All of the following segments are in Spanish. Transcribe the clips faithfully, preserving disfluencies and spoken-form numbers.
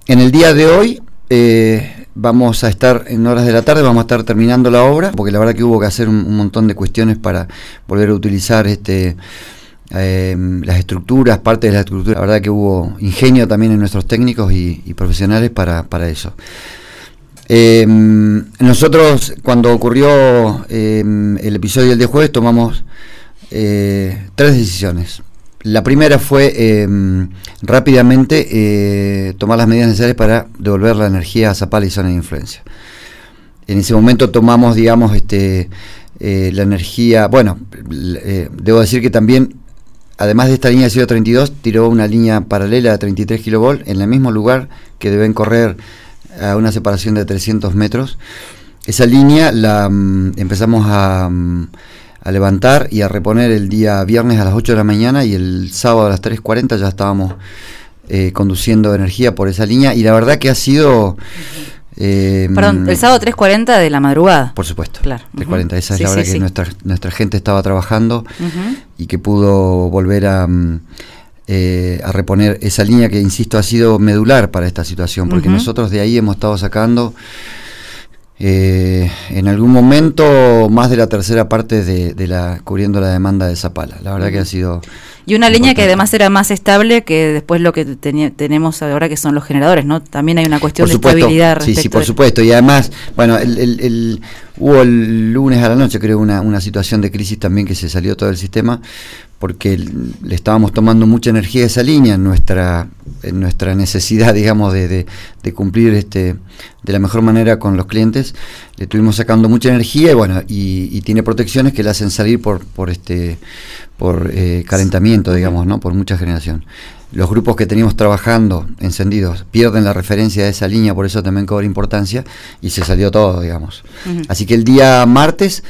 en el día de hoy eh, vamos a estar en horas de la tarde, vamos a estar terminando la obra, porque la verdad que hubo que hacer un, un montón de cuestiones para volver a utilizar este eh, las estructuras, parte de la estructura. La verdad que hubo ingenio también en nuestros técnicos y, y profesionales para, para eso. Eh, nosotros, cuando ocurrió eh, el episodio del día jueves, tomamos eh, tres decisiones. La primera fue eh, rápidamente eh, tomar las medidas necesarias para devolver la energía a Zapala y zona de influencia. En ese momento tomamos, digamos, este eh, la energía, bueno, eh, debo decir que también, además de esta línea de ciento treinta y dos, tiró una línea paralela de treinta y tres kilovolts en el mismo lugar que deben correr a una separación de trescientos metros. Esa línea la um, empezamos a, um, a levantar y a reponer el día viernes a las ocho de la mañana, y el sábado a las tres cuarenta ya estábamos eh, conduciendo energía por esa línea, y la verdad que ha sido... Eh, Perdón, el sábado tres cuarenta de la madrugada. Por supuesto, claro. tres cuarenta, esa Sí, es la hora sí, que sí. nuestra, nuestra gente estaba trabajando Uh-huh. y que pudo volver a... Um, Eh, a reponer esa línea que, insisto, ha sido medular para esta situación, porque uh-huh. nosotros de ahí hemos estado sacando eh, en algún momento más de la tercera parte de, de la cubriendo la demanda de Zapala. La verdad uh-huh. que ha sido... Y una importante línea que además era más estable que después lo que tenía, tenemos ahora, que son los generadores, ¿no? También hay una cuestión por de supuesto, estabilidad respecto. Sí, sí, por de... supuesto. Y además, bueno, el, el, el, hubo el lunes a la noche, creo, una, una situación de crisis también, que se salió todo el sistema, porque le estábamos tomando mucha energía a esa línea en nuestra, en nuestra necesidad, digamos, de, de, de cumplir este de la mejor manera con los clientes. Le estuvimos sacando mucha energía y bueno, y, y tiene protecciones que le hacen salir por, por este por eh, calentamiento, digamos, ¿no? Por mucha generación. Los grupos que teníamos trabajando encendidos pierden la referencia de esa línea, por eso también cobra importancia, y se salió todo, digamos. Uh-huh. Así que el día martes,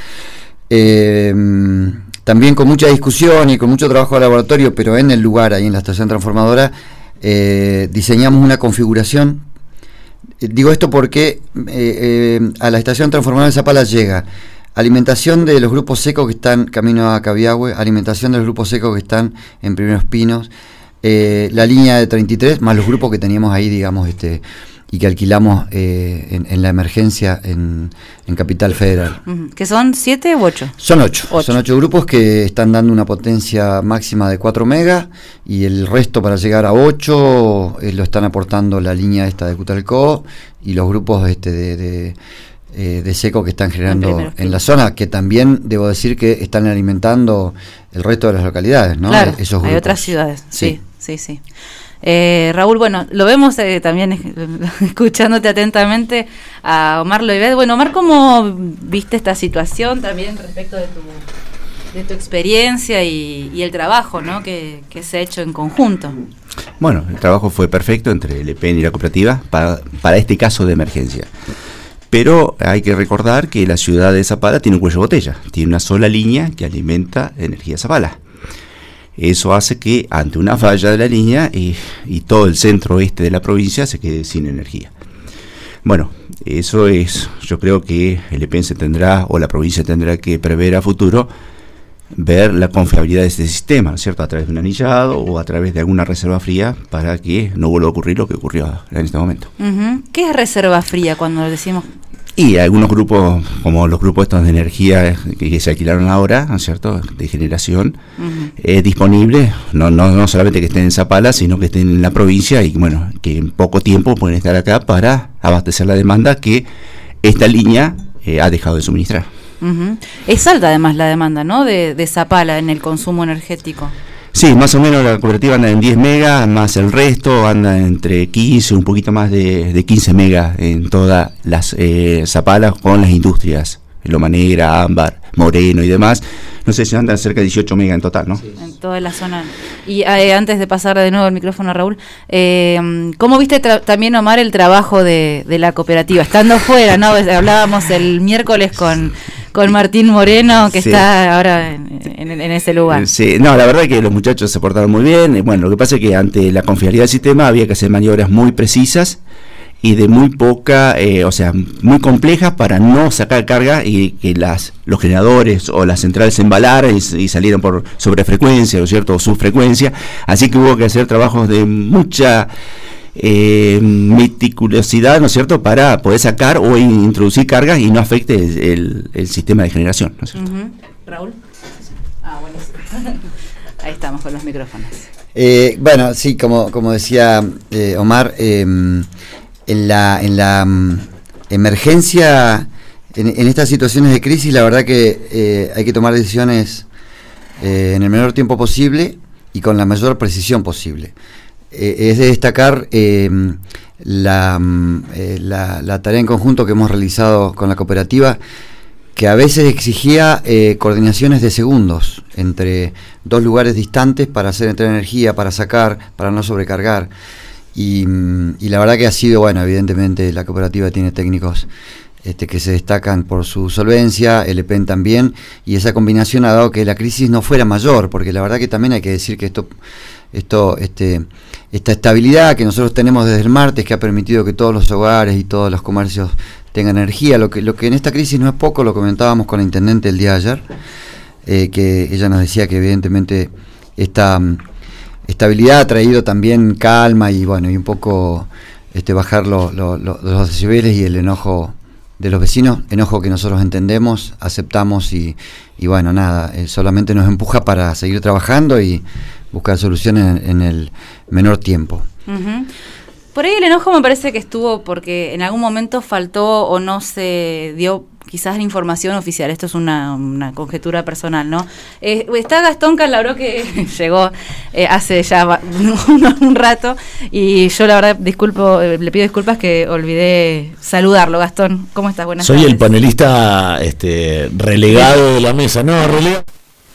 eh, también con mucha discusión y con mucho trabajo de laboratorio, pero en el lugar, ahí en la estación transformadora, eh, diseñamos una configuración. Eh, digo esto porque eh, eh, a la estación transformadora de Zapala llega alimentación de los grupos secos que están camino a Cabiahue, alimentación de los grupos secos que están en Primeros Pinos, eh, la línea de treinta y tres, más los grupos que teníamos ahí, digamos, este y que alquilamos eh, en, en la emergencia en, en Capital Federal. ¿Que son siete u ocho? Son ocho. ocho. Son ocho grupos que están dando una potencia máxima de cuatro megas, y el resto para llegar a ocho eh, lo están aportando la línea esta de Cutalcó y los grupos este de, de, eh, de seco que están generando en, en la zona, que también debo decir que están alimentando el resto de las localidades, ¿no? Claro, Esos grupos. Hay otras ciudades, sí, sí, sí. sí. Eh, Raúl, bueno, lo vemos eh, también eh, escuchándote atentamente a Omar Loibet. Bueno, Omar, ¿cómo viste esta situación también respecto de tu, de tu experiencia y, y el trabajo, ¿no? que, que se ha hecho en conjunto? Bueno, el trabajo fue perfecto entre el E P E N y la cooperativa para, para este caso de emergencia. Pero hay que recordar que la ciudad de Zapala tiene un cuello de botella, tiene una sola línea que alimenta energía Zapala. Eso hace que ante una falla de la línea y, y todo el centro oeste de la provincia se quede sin energía. Bueno, eso es, yo creo que el E P E N se tendrá, o la provincia tendrá que prever a futuro, ver la confiabilidad de este sistema, ¿no es cierto?, a través de un anillado o a través de alguna reserva fría, para que no vuelva a ocurrir lo que ocurrió en este momento. Uh-huh. ¿Qué es reserva fría cuando decimos? Y algunos grupos, como los grupos estos de energía que, que se alquilaron ahora, ¿no es cierto?, de generación, uh-huh. eh, disponibles, no, no, no solamente que estén en Zapala, sino que estén en la provincia, y bueno, que en poco tiempo pueden estar acá para abastecer la demanda que esta línea eh, ha dejado de suministrar. Uh-huh. Es alta además la demanda, ¿no?, de, de Zapala en el consumo energético. Sí, más o menos la cooperativa anda en diez megas, más el resto anda entre quince, un poquito más de, de quince megas en todas las eh, Zapalas con las industrias, Loma Negra, Ámbar, Moreno y demás. No sé si andan cerca de dieciocho megas en total, ¿no? Sí. En toda la zona. Y eh, antes de pasar de nuevo el micrófono a Raúl, eh, ¿cómo viste tra- también, Omar, el trabajo de, de la cooperativa? Estando fuera, ¿no? Hablábamos el miércoles con... con Martín Moreno, que sí. está ahora en, en, en ese lugar. Sí, no, la verdad es que los muchachos se portaron muy bien. Bueno, lo que pasa es que ante la confiabilidad del sistema había que hacer maniobras muy precisas y de muy poca, eh, o sea, muy complejas para no sacar carga y que las los generadores o las centrales se embalaran y, y salieran por sobrefrecuencia, ¿no es cierto?, o subfrecuencia. Así que hubo que hacer trabajos de mucha eh, meticulosidad, ¿no es cierto?, para poder sacar o introducir cargas y no afecte el, el sistema de generación, ¿no es cierto? Uh-huh. Raúl. Ah, buenísimo. Ahí estamos con los micrófonos. Eh, bueno, sí, como, como decía eh, Omar, eh, en la, en la um, emergencia, en, en estas situaciones de crisis, la verdad que eh, hay que tomar decisiones eh, en el menor tiempo posible y con la mayor precisión posible. Eh, es de destacar eh, la, eh, la, la tarea en conjunto que hemos realizado con la cooperativa, que a veces exigía eh, coordinaciones de segundos entre dos lugares distantes para hacer entrar energía, para sacar, para no sobrecargar. Y, y la verdad que ha sido, bueno, evidentemente la cooperativa tiene técnicos este, que se destacan por su solvencia, el E P E N también, y esa combinación ha dado que la crisis no fuera mayor, porque la verdad que también hay que decir que esto, esto, este, esta estabilidad que nosotros tenemos desde el martes, que ha permitido que todos los hogares y todos los comercios tenga energía, lo que, lo que en esta crisis no es poco, lo comentábamos con la intendente el día de ayer, eh, que ella nos decía que evidentemente esta um, estabilidad ha traído también calma y bueno, y un poco este bajar lo, lo, lo, los decibeles y el enojo de los vecinos, enojo que nosotros entendemos, aceptamos y, y bueno, nada, eh, solamente nos empuja para seguir trabajando y buscar soluciones en, en el menor tiempo. Uh-huh. Por ahí el enojo me parece que estuvo porque en algún momento faltó o no se dio quizás la información oficial. Esto es una, una conjetura personal, ¿no? Eh, está Gastón Calabró, que llegó eh, hace ya un, un rato, y yo la verdad disculpo, eh, le pido disculpas que olvidé saludarlo. Gastón, ¿cómo estás? Buenas Soy tardes. el panelista este, relegado de la mesa. No, relegado.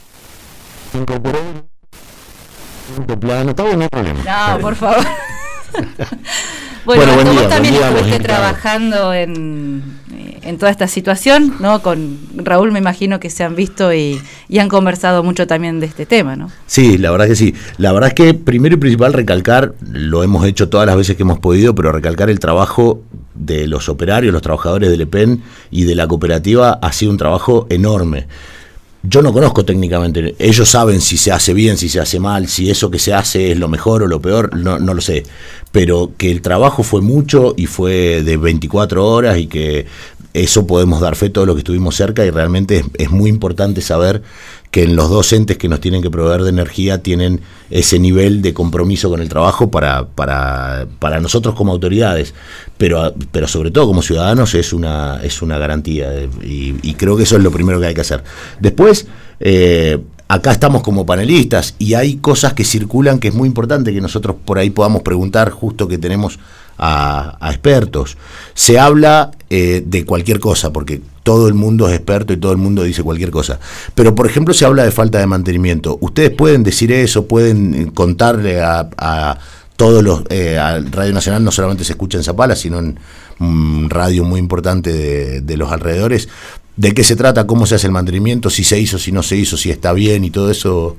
Plano, está bueno, no hay problema. No, por favor. Bueno, bueno, buen día, vos también día, estuviste trabajando en, en toda esta situación, ¿no? Con Raúl me imagino que se han visto y, y han conversado mucho también de este tema, ¿no? Sí, la verdad que sí. La verdad es que primero y principal recalcar, lo hemos hecho todas las veces que hemos podido, pero recalcar el trabajo de los operarios, los trabajadores del E P E N y de la cooperativa ha sido un trabajo enorme. Yo no conozco técnicamente, ellos saben si se hace bien, si se hace mal, si eso que se hace es lo mejor o lo peor, no, no lo sé, pero que el trabajo fue mucho y fue de veinticuatro horas y que eso podemos dar fe todo lo que estuvimos cerca y realmente es, es muy importante saber que en los dos entes que nos tienen que proveer de energía tienen ese nivel de compromiso con el trabajo para, para, para nosotros como autoridades, pero, pero sobre todo como ciudadanos es una, es una garantía y, y creo que eso es lo primero que hay que hacer. Después, eh, acá estamos como panelistas y hay cosas que circulan que es muy importante que nosotros por ahí podamos preguntar, justo que tenemos a, a expertos. Se habla eh, de cualquier cosa, porque todo el mundo es experto y todo el mundo dice cualquier cosa. Pero, por ejemplo, se habla de falta de mantenimiento. ¿Ustedes pueden decir eso? ¿Pueden contarle a, a todos los... Eh, a Radio Nacional no solamente se escucha en Zapala, sino en un radio muy importante de, de los alrededores? ¿De qué se trata? ¿Cómo se hace el mantenimiento? ¿Si se hizo, si no se hizo, si está bien y todo eso?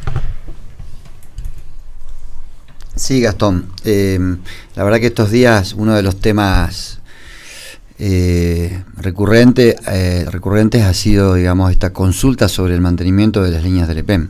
Sí, Gastón. Eh, la verdad que estos días uno de los temas eh, recurrente, eh, recurrentes ha sido, digamos, esta consulta sobre el mantenimiento de las líneas del E P E N.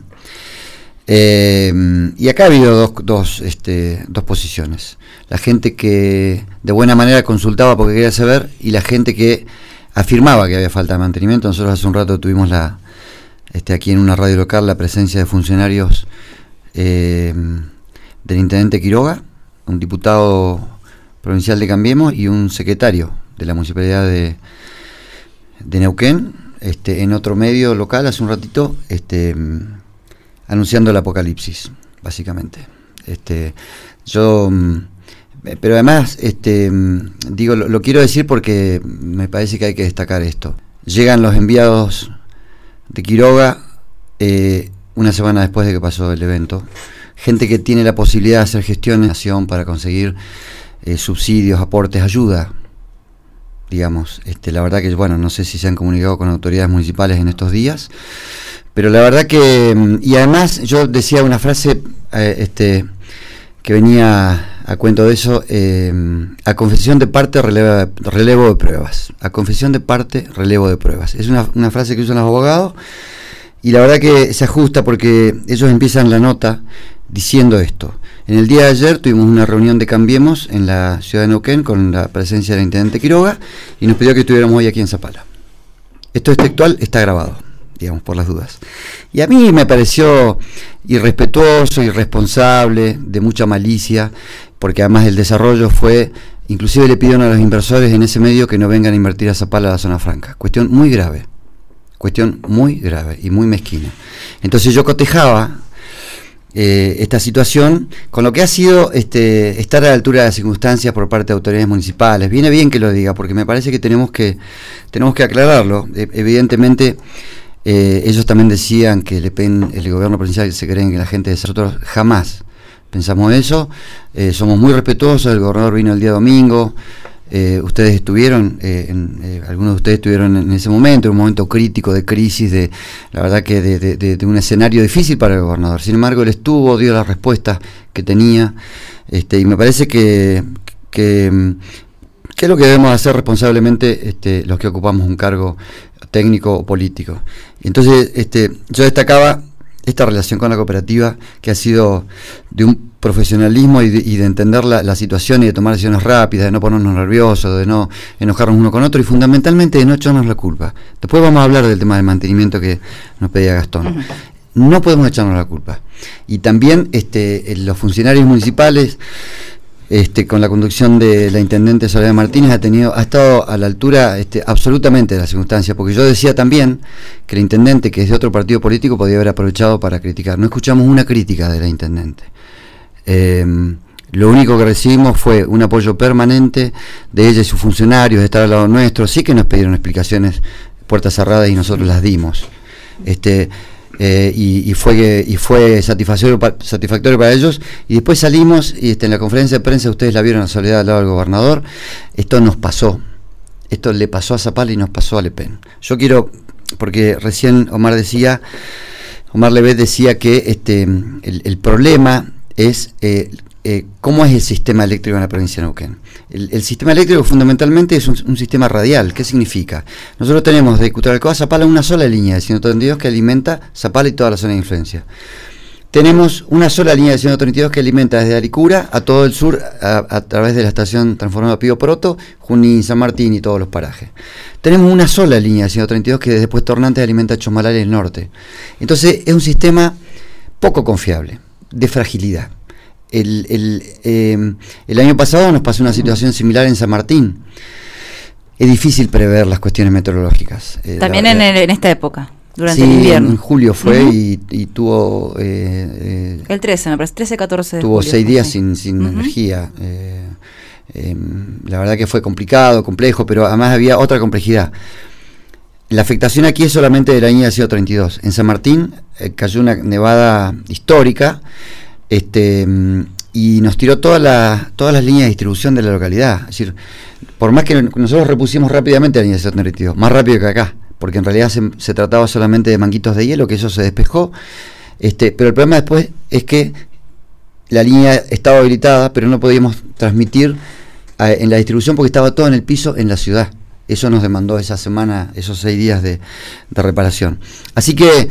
Eh, y acá ha habido dos, dos, este, dos posiciones. La gente que de buena manera consultaba porque quería saber y la gente que afirmaba que había falta de mantenimiento. Nosotros hace un rato tuvimos la, este, aquí en una radio local la presencia de funcionarios eh, del intendente Quiroga, un diputado provincial de Cambiemos y un secretario de la municipalidad de, de Neuquén, este, en otro medio local hace un ratito, este, anunciando el apocalipsis, básicamente. Este, yo, pero además, este, digo, lo, lo quiero decir porque me parece que hay que destacar esto. Llegan los enviados de Quiroga eh, una semana después de que pasó el evento. Gente que tiene la posibilidad de hacer gestiones para conseguir eh, subsidios, aportes, ayuda, digamos. Este, la verdad que, bueno, no sé si se han comunicado con autoridades municipales en estos días, pero la verdad que, y además yo decía una frase eh, este, que venía a cuento de eso, eh, a confesión de parte, relevo, relevo de pruebas. A confesión de parte, relevo de pruebas. Es una, una frase que usan los abogados y la verdad que se ajusta porque ellos empiezan la nota diciendo esto. En el día de ayer tuvimos una reunión de Cambiemos en la ciudad de Neuquén con la presencia del intendente Quiroga y nos pidió que estuviéramos hoy aquí en Zapala. Esto es textual, está grabado, digamos, por las dudas. Y a mí me pareció irrespetuoso, irresponsable, de mucha malicia, porque además el desarrollo fue, inclusive le pidieron a los inversores en ese medio que no vengan a invertir a Zapala, a la zona franca. Cuestión muy grave, cuestión muy grave y muy mezquina. Entonces yo cotejaba eh, esta situación con lo que ha sido este, estar a la altura de las circunstancias por parte de autoridades municipales. Viene bien que lo diga, porque me parece que tenemos que, tenemos que aclararlo. Eh, evidentemente, eh, ellos también decían que el, el gobierno provincial se creen que la gente de nosotros jamás pensamos eso. Eh, somos muy respetuosos. El gobernador vino el día domingo. Eh, ustedes estuvieron, eh, en, eh, algunos de ustedes estuvieron en ese momento, en un momento crítico de crisis, de la verdad que de, de, de, de un escenario difícil para el gobernador. Sin embargo, él estuvo, dio la respuesta que tenía, este, y me parece que, que, que es lo que debemos hacer responsablemente este, los que ocupamos un cargo técnico o político. Y entonces, este, yo destacaba esta relación con la cooperativa, que ha sido de un profesionalismo y de, y de entender la, la situación y de tomar decisiones rápidas, de no ponernos nerviosos, de no enojarnos uno con otro y fundamentalmente de no echarnos la culpa. Después vamos a hablar del tema del mantenimiento que nos pedía Gastón. Uh-huh. No podemos echarnos la culpa. Y también este, los funcionarios municipales, este, con la conducción de la intendente Soledad Martínez, ha tenido, ha estado a la altura este, absolutamente de las circunstancias, porque yo decía también que el intendente, que es de otro partido político, podía haber aprovechado para criticar. No escuchamos una crítica de la intendente. Eh, lo único que recibimos fue un apoyo permanente de ella y sus funcionarios, de estar al lado nuestro. Sí que nos pidieron explicaciones puertas cerradas y nosotros las dimos. Este, eh, y, y fue y fue satisfactorio, satisfactorio para ellos. Y después salimos y este, en la conferencia de prensa, ustedes la vieron a Soledad al lado del gobernador. Esto nos pasó. Esto le pasó a Zapala y nos pasó a Le Pen. Yo quiero, porque recién Omar decía, Omar Levet decía que este, el, el problema es eh, eh, cómo es el sistema eléctrico en la provincia de Neuquén. El, el sistema eléctrico fundamentalmente es un, un sistema radial. ¿Qué significa? Nosotros tenemos de Cutralcó a Zapala una sola línea de ciento treinta y dos que alimenta Zapala y toda la zona de influencia. Tenemos una sola línea de ciento treinta y dos que alimenta desde Aricura a todo el sur a, a través de la estación transformadora Pío Proto, Junín, San Martín y todos los parajes. Tenemos una sola línea de ciento treinta y dos que desde Puesto Hernández alimenta a Chosmalal y el norte. Entonces es un sistema poco confiable, de fragilidad. El, el, eh, el año pasado nos pasó una situación similar en San Martín. Es difícil prever las cuestiones meteorológicas. Eh, También la, en, la, el, en esta época, durante sí, el invierno. En julio fue uh-huh. y, y tuvo... Eh, eh, el trece, me parece, trece, catorce de tuvo julio. seis días sí. sin, sin uh-huh. energía. Eh, eh, la verdad que fue complicado, complejo, pero además había otra complejidad. La afectación aquí es solamente de la línea de ciento treinta y dos. En San Martín eh, cayó una nevada histórica, este, y nos tiró toda la, todas las líneas de distribución de la localidad. Es decir, por más que nosotros repusimos rápidamente la línea de ciento treinta y dos, más rápido que acá, porque en realidad se, se trataba solamente de manguitos de hielo, que eso se despejó, este, pero el problema después es que la línea estaba habilitada, pero no podíamos transmitir a, en la distribución porque estaba todo en el piso en la ciudad. Eso nos demandó esa semana, esos seis días de, de reparación. Así que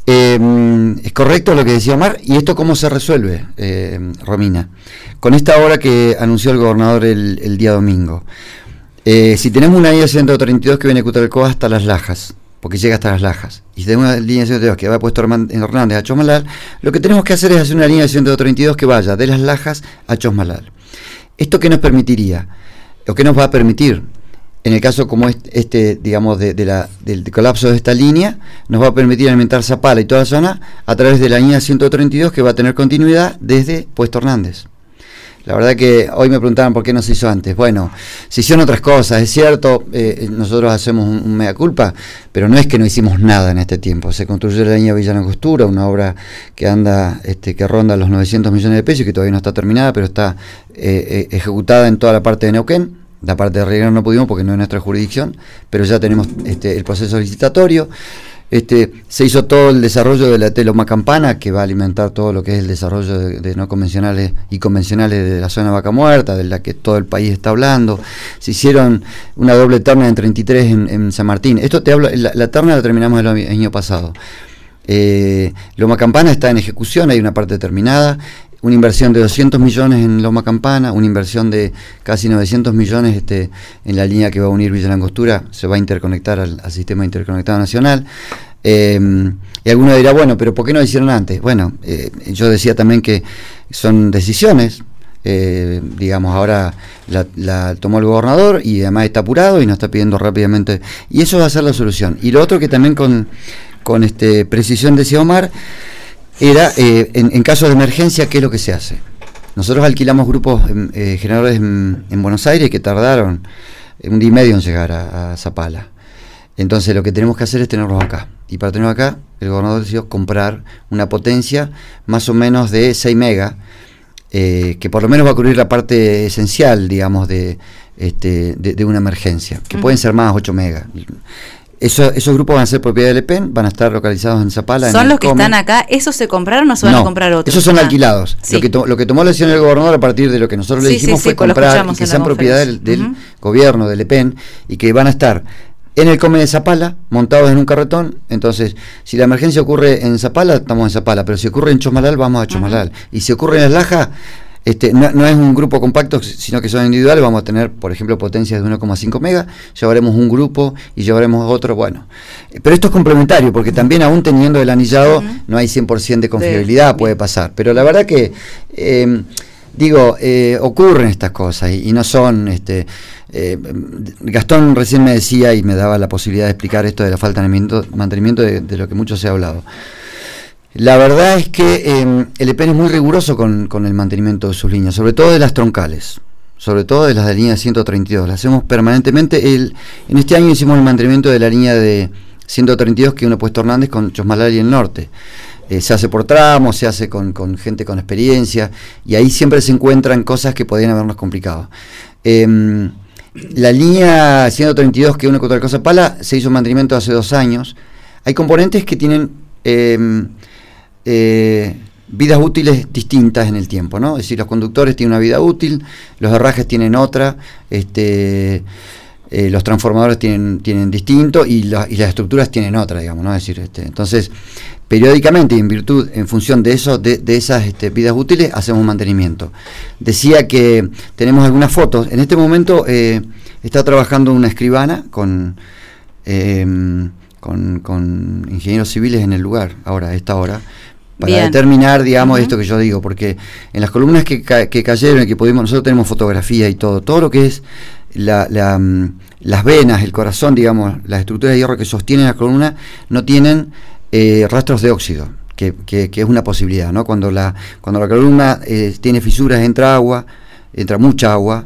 eh, es correcto lo que decía Omar. ¿Y esto cómo se resuelve, eh, Romina? Con esta hora que anunció el gobernador el, el día domingo. Eh, si tenemos una línea ciento treinta y dos que viene de Cutralcó hasta Las Lajas, porque llega hasta Las Lajas, y si tenemos una línea ciento treinta y dos que va puesto en Hernández a Chosmalal, lo que tenemos que hacer es hacer una línea de ciento treinta y dos que vaya de Las Lajas a Chosmalal. ¿Esto qué nos permitiría? ¿O qué nos va a permitir? En el caso como este, este digamos, de, de la, del colapso de esta línea, nos va a permitir alimentar Zapala y toda la zona a través de la línea ciento treinta y dos que va a tener continuidad desde Puesto Hernández. La verdad que hoy me preguntaban por qué no se hizo antes. Bueno, se hicieron otras cosas, es cierto, eh, nosotros hacemos un, un mea culpa, pero no es que no hicimos nada en este tiempo. Se construyó la línea Villa Angostura, una obra que anda, este, que ronda los novecientos millones de pesos y que todavía no está terminada, pero está eh, eh, ejecutada en toda la parte de Neuquén. La parte de Riegra no pudimos porque no es nuestra jurisdicción, pero ya tenemos este, el proceso licitatorio. Este, se hizo todo el desarrollo de la Teloma Campana, que va a alimentar todo lo que es el desarrollo de, de no convencionales y convencionales de la zona de Vaca Muerta, de la que todo el país está hablando. Se hicieron una doble terna en treinta y tres en, en San Martín. Esto te hablo, la, la terna la terminamos el año pasado. Eh, Loma Campana está en ejecución, hay una parte terminada. una inversión de doscientos millones en Loma Campana, una inversión de casi novecientos millones este, en la línea que va a unir Villa Langostura, se va a interconectar al, al sistema interconectado nacional. Eh, y alguno dirá, bueno, pero ¿por qué no lo hicieron antes? Bueno, eh, yo decía también que son decisiones, eh, digamos, ahora la, la tomó el gobernador y además está apurado y nos está pidiendo rápidamente, y eso va a ser la solución. Y lo otro que también con, con este precisión decía Omar, era eh, en, en caso de emergencia, ¿qué es lo que se hace? Nosotros alquilamos grupos eh, generadores en, en Buenos Aires que tardaron un día y medio en llegar a, a Zapala. Entonces lo que tenemos que hacer es tenerlos acá. Y para tenerlos acá, el gobernador decidió comprar una potencia más o menos de seis megas, eh, que por lo menos va a cubrir la parte esencial, digamos, de, este, de, de una emergencia, que uh-huh. pueden ser más ocho megas. Eso, esos grupos van a ser propiedad del E P E N, van a estar localizados en Zapala. ¿Son en los que Come. Están acá? ¿Esos se compraron o se van no, a comprar otros? Esos son ah. alquilados. Sí. Lo, que to, lo que tomó la decisión el gobernador a partir de lo que nosotros sí, le dijimos sí, fue sí, comprar y que sean propiedad del, del uh-huh. gobierno, del E P E N, y que van a estar en el Come de Zapala, montados en un carretón. Entonces, si la emergencia ocurre en Zapala, estamos en Zapala, pero si ocurre en Chosmalal, vamos a Chosmalal. Uh-huh. Y si ocurre en Las Lajas, Este, no, no es un grupo compacto, sino que son individuales. Vamos a tener, por ejemplo, potencias de uno coma cinco megas, llevaremos un grupo y llevaremos otro, bueno. Pero esto es complementario, porque también aún teniendo el anillado, uh-huh. no hay cien por ciento de confiabilidad, de, puede pasar. Pero la verdad que, eh, digo, eh, ocurren estas cosas y, y no son... este eh, Gastón recién me decía y me daba la posibilidad de explicar esto de la falta de mantenimiento de, de lo que mucho se ha hablado. La verdad es que eh, el E P E N es muy riguroso con, con el mantenimiento de sus líneas, sobre todo de las troncales, sobre todo de las de línea ciento treinta y dos. Las hacemos permanentemente. El, en este año hicimos el mantenimiento de la línea de ciento treinta y dos que une Puesto Hernández con Chosmalal y el norte. Eh, se hace por tramos, se hace con, con gente con experiencia, y ahí siempre se encuentran cosas que podrían habernos complicado. Eh, la línea ciento treinta y dos que une con Zapala se hizo mantenimiento hace dos años. Hay componentes que tienen... Eh, Eh, vidas útiles distintas en el tiempo, ¿no? Es decir, los conductores tienen una vida útil, los herrajes tienen otra, este, eh, los transformadores tienen, tienen distinto y, la, y las estructuras tienen otra, digamos, ¿no? Es decir, este, entonces, periódicamente, en virtud, en función de eso, de, de esas este, vidas útiles, hacemos mantenimiento. Decía que tenemos algunas fotos. En este momento eh, está trabajando una escribana con, eh, con, con ingenieros civiles en el lugar, ahora, a esta hora, para Bien. determinar, digamos, uh-huh. esto que yo digo, porque en las columnas que, ca- que cayeron y que pudimos, nosotros tenemos fotografía y todo, todo lo que es la, la, um, las venas, el corazón, digamos, las estructuras de hierro que sostienen la columna, no tienen eh, rastros de óxido, que, que, que es una posibilidad, ¿no? Cuando la, cuando la columna eh, tiene fisuras, entra agua, entra mucha agua,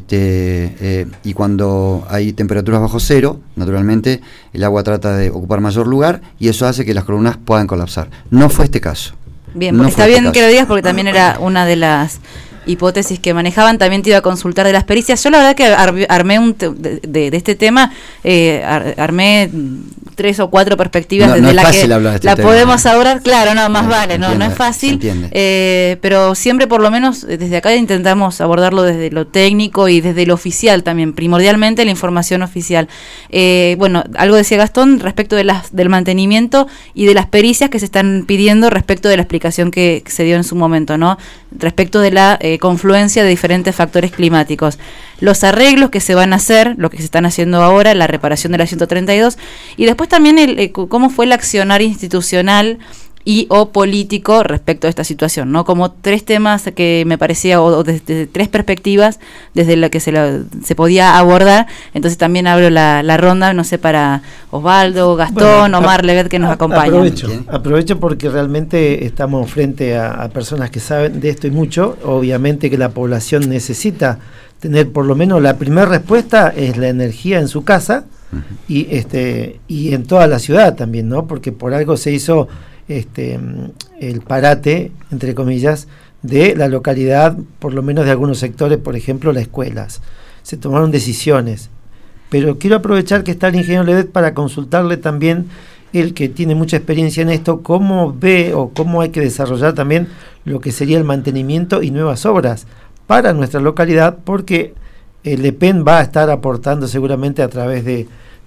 este eh, y cuando hay temperaturas bajo cero, naturalmente el agua trata de ocupar mayor lugar y eso hace que las columnas puedan colapsar. No fue este caso. Bien, no está bien este que lo digas porque también era una de las hipótesis que manejaban. También te iba a consultar de las pericias. Yo la verdad que ar- armé un te- de, de, de este tema, eh, ar- armé tres o cuatro perspectivas no, desde no la que de este la tema. podemos abordar. Claro, no, más no, vale, no, entiende, no es fácil, eh, pero siempre por lo menos desde acá intentamos abordarlo desde lo técnico y desde lo oficial también, primordialmente la información oficial. Eh, bueno, algo decía Gastón respecto de las del mantenimiento y de las pericias que se están pidiendo respecto de la explicación que se dio en su momento, ¿no? Respecto de la eh, confluencia de diferentes factores climáticos. Los arreglos que se van a hacer, lo que se están haciendo ahora, la reparación de la ciento treinta y dos, y después también el, eh, cómo fue el accionar institucional y o político respecto a esta situación, ¿no? Como tres temas que me parecía, o, o desde tres perspectivas desde la que se, la, se podía abordar. Entonces también abro la, la ronda, no sé, para Osvaldo, Gastón, bueno, Omar, Levet, que nos a, acompañan. Aprovecho, aprovecho porque realmente estamos frente a, a personas que saben de esto y mucho. Obviamente que la población necesita tener por lo menos la primera respuesta es la energía en su casa uh-huh. y este y en toda la ciudad también, ¿no? Porque por algo se hizo este el parate, entre comillas, de la localidad, por lo menos de algunos sectores, por ejemplo, las escuelas. Se tomaron decisiones. Pero quiero aprovechar que está el ingeniero Levet para consultarle también, él que tiene mucha experiencia en esto, cómo ve o cómo hay que desarrollar también lo que sería el mantenimiento y nuevas obras para nuestra localidad, porque el E P E N va a estar aportando seguramente a través de,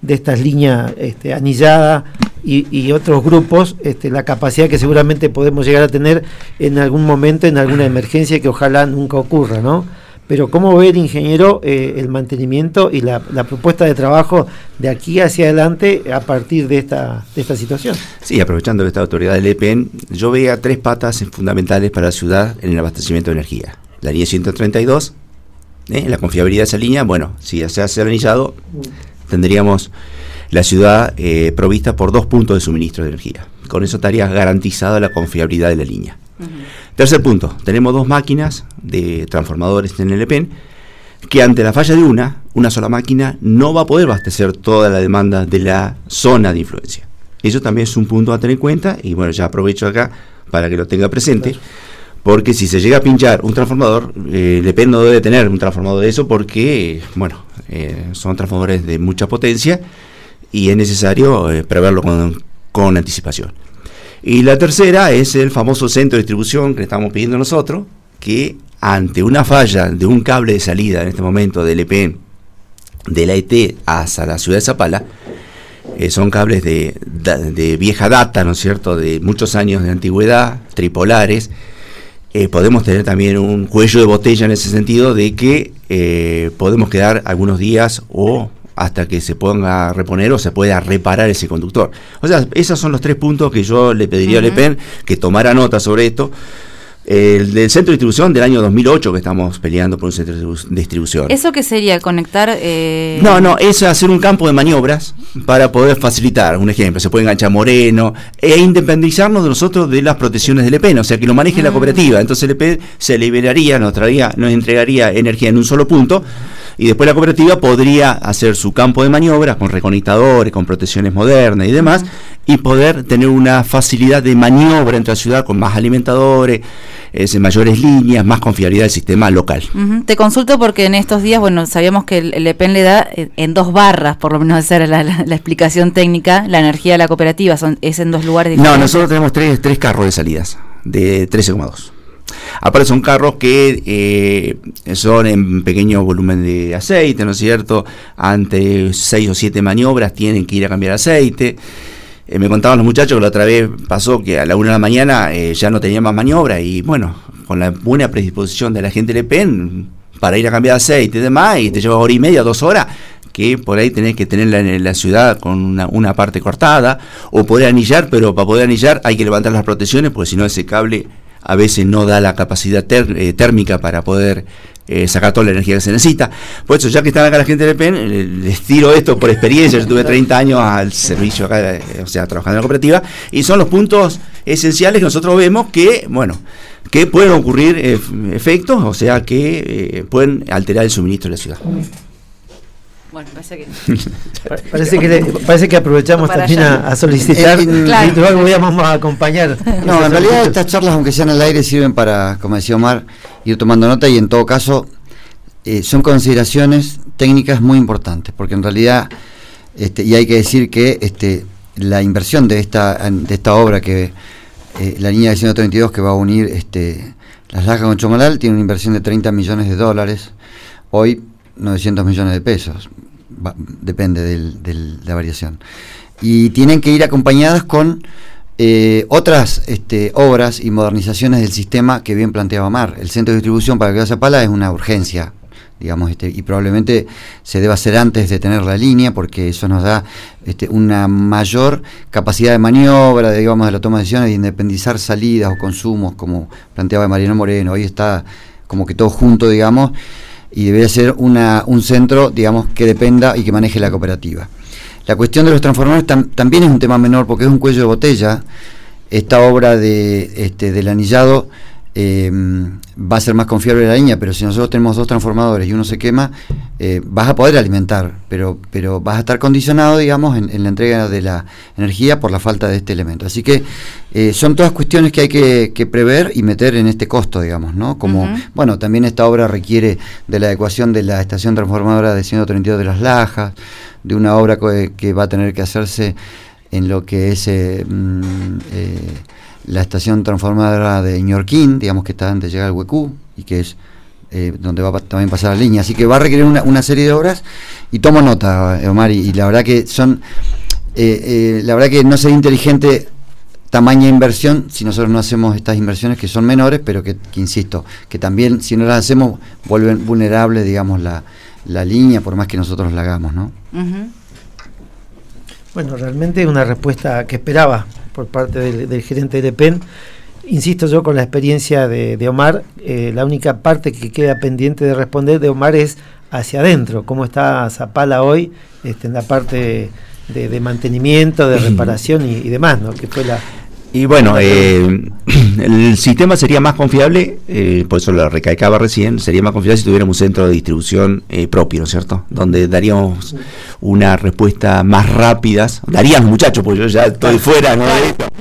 de estas líneas este, anilladas y, y otros grupos, este, la capacidad que seguramente podemos llegar a tener en algún momento, en alguna emergencia que ojalá nunca ocurra, ¿no? Pero ¿cómo ve el ingeniero eh, el mantenimiento y la, la propuesta de trabajo de aquí hacia adelante a partir de esta, de esta situación? Sí, aprovechando esta autoridad del E P E N, yo veía tres patas fundamentales para la ciudad en el abastecimiento de energía. La línea ciento treinta y dos, ¿eh? la confiabilidad de esa línea, bueno, si se hace el anillado, tendríamos la ciudad eh, provista por dos puntos de suministro de energía. Con eso estaría garantizada la confiabilidad de la línea. Uh-huh. Tercer punto, tenemos dos máquinas de transformadores en el E P E N que ante la falla de una, una sola máquina no va a poder abastecer toda la demanda de la zona de influencia. Eso también es un punto a tener en cuenta y bueno, ya aprovecho acá para que lo tenga presente, claro. Porque si se llega a pinchar un transformador, eh, el E P E N no debe tener un transformador de eso porque, bueno, eh, son transformadores de mucha potencia y es necesario eh, preverlo con, con anticipación. Y la tercera es el famoso centro de distribución que estamos pidiendo nosotros, que ante una falla de un cable de salida en este momento del E P E N, de la E T hasta la ciudad de Zapala, eh, son cables de, de, de vieja data, ¿no es cierto?, de muchos años de antigüedad, tripolares, eh, podemos tener también un cuello de botella en ese sentido de que eh, podemos quedar algunos días o hasta que se ponga a reponer o se pueda reparar ese conductor. O sea, esos son los tres puntos que yo le pediría uh-huh. al E P E N que tomara nota sobre esto. El del centro de distribución del año dos mil ocho que estamos peleando por un centro de distribución. ¿Eso qué sería? ¿Conectar? Eh... No, no, es hacer un campo de maniobras para poder facilitar. Un ejemplo, se puede enganchar Moreno e independizarnos de nosotros de las protecciones del E P E N, o sea, que lo maneje uh-huh. la cooperativa. Entonces el E P E N se liberaría, nos, traería, nos entregaría energía en un solo punto. Y después la cooperativa podría hacer su campo de maniobras con reconectadores, con protecciones modernas y demás, uh-huh. y poder tener una facilidad de maniobra entre la ciudad con más alimentadores, eh, mayores líneas, más confiabilidad del sistema local. Uh-huh. Te consulto porque en estos días, bueno, sabíamos que el, el E P E N le da en, en dos barras, por lo menos esa era la, la, la explicación técnica, la energía a la cooperativa, son, es en dos lugares diferentes. No, nosotros tenemos tres, tres carros de salidas, de trece coma dos. Aparte son carros que eh, son en pequeño volumen de aceite, ¿no es cierto? Ante seis o siete maniobras tienen que ir a cambiar aceite. Eh, me contaban los muchachos que la otra vez pasó que a la una de la mañana eh, ya no tenía más maniobra y bueno, con la buena predisposición de la gente del E P E N para ir a cambiar aceite y demás, y te lleva hora y media, dos horas, que por ahí tenés que tenerla en la ciudad con una, una parte cortada, o poder anillar, pero para poder anillar hay que levantar las protecciones, porque si no ese cable a veces no da la capacidad ter, eh, térmica para poder eh, sacar toda la energía que se necesita. Por eso, ya que están acá la gente del E P E N, les tiro esto por experiencia. Yo tuve treinta años al servicio acá, eh, o sea, trabajando en la cooperativa, y son los puntos esenciales que nosotros vemos que, bueno, que pueden ocurrir eh, efectos, o sea, que eh, pueden alterar el suministro de la ciudad. Bueno, parece que parece que, le, parece que aprovechamos también a, a solicitar eh, claro. y luego vamos a acompañar. No, en realidad estas charlas, aunque sean al aire, sirven para, como decía Omar, ir tomando nota, y en todo caso eh, son consideraciones técnicas muy importantes, porque en realidad, este, y hay que decir que este, la inversión de esta de esta obra, que eh, la línea de ciento treinta y dos que va a unir este, Las Lajas con Chomalal, tiene una inversión de treinta millones de dólares, hoy novecientos millones de pesos. Va, depende del, del, de la variación, y tienen que ir acompañadas con eh, otras este, obras y modernizaciones del sistema que bien planteaba Omar. El centro de distribución para que Zapala es una urgencia, digamos, este, y probablemente se deba hacer antes de tener la línea, porque eso nos da este, una mayor capacidad de maniobra, de, digamos, de la toma de decisiones, de independizar salidas o consumos, como planteaba Mariano Moreno. Hoy está como que todo junto, digamos, y debería ser una, un centro, digamos, que dependa y que maneje la cooperativa. La cuestión de los transformadores tam, también es un tema menor, porque es un cuello de botella. Esta obra de este del anillado eh, va a ser más confiable la línea, pero si nosotros tenemos dos transformadores y uno se quema, eh, vas a poder alimentar, pero pero vas a estar condicionado, digamos, en, en la entrega de la energía por la falta de este elemento. Así que eh, son todas cuestiones que hay que, que prever y meter en este costo, digamos, ¿no? Como, uh-huh. bueno, también esta obra requiere de la adecuación de la estación transformadora de ciento treinta y dos de Las Lajas, de una obra que, que va a tener que hacerse en lo que es eh, eh, la estación transformadora de Ñorquín, digamos, que está antes de llegar al Huecú, y que es eh, donde va a también pasar la línea. Así que va a requerir una, una serie de obras, y tomo nota, Omar, y, y la verdad que son, eh, eh, la verdad que no sería inteligente tamaña inversión si nosotros no hacemos estas inversiones que son menores, pero que, que insisto, que también si no las hacemos vuelven vulnerable, digamos, la, la línea, por más que nosotros la hagamos, ¿no? Uh-huh. Bueno, realmente es una respuesta que esperaba por parte del, del gerente de L E P E N. Insisto yo con la experiencia de, de Omar, eh, la única parte que queda pendiente de responder de Omar es hacia adentro, cómo está Zapala hoy, este, en la parte de, de mantenimiento, de reparación y, y demás, ¿no? Que fue la... Y bueno, eh, el sistema sería más confiable, eh, por eso lo recalcaba recién, sería más confiable si tuviéramos un centro de distribución eh, propio, ¿no es cierto? Donde daríamos una respuesta más rápida, daríamos muchachos, porque yo ya estoy fuera, ¿no?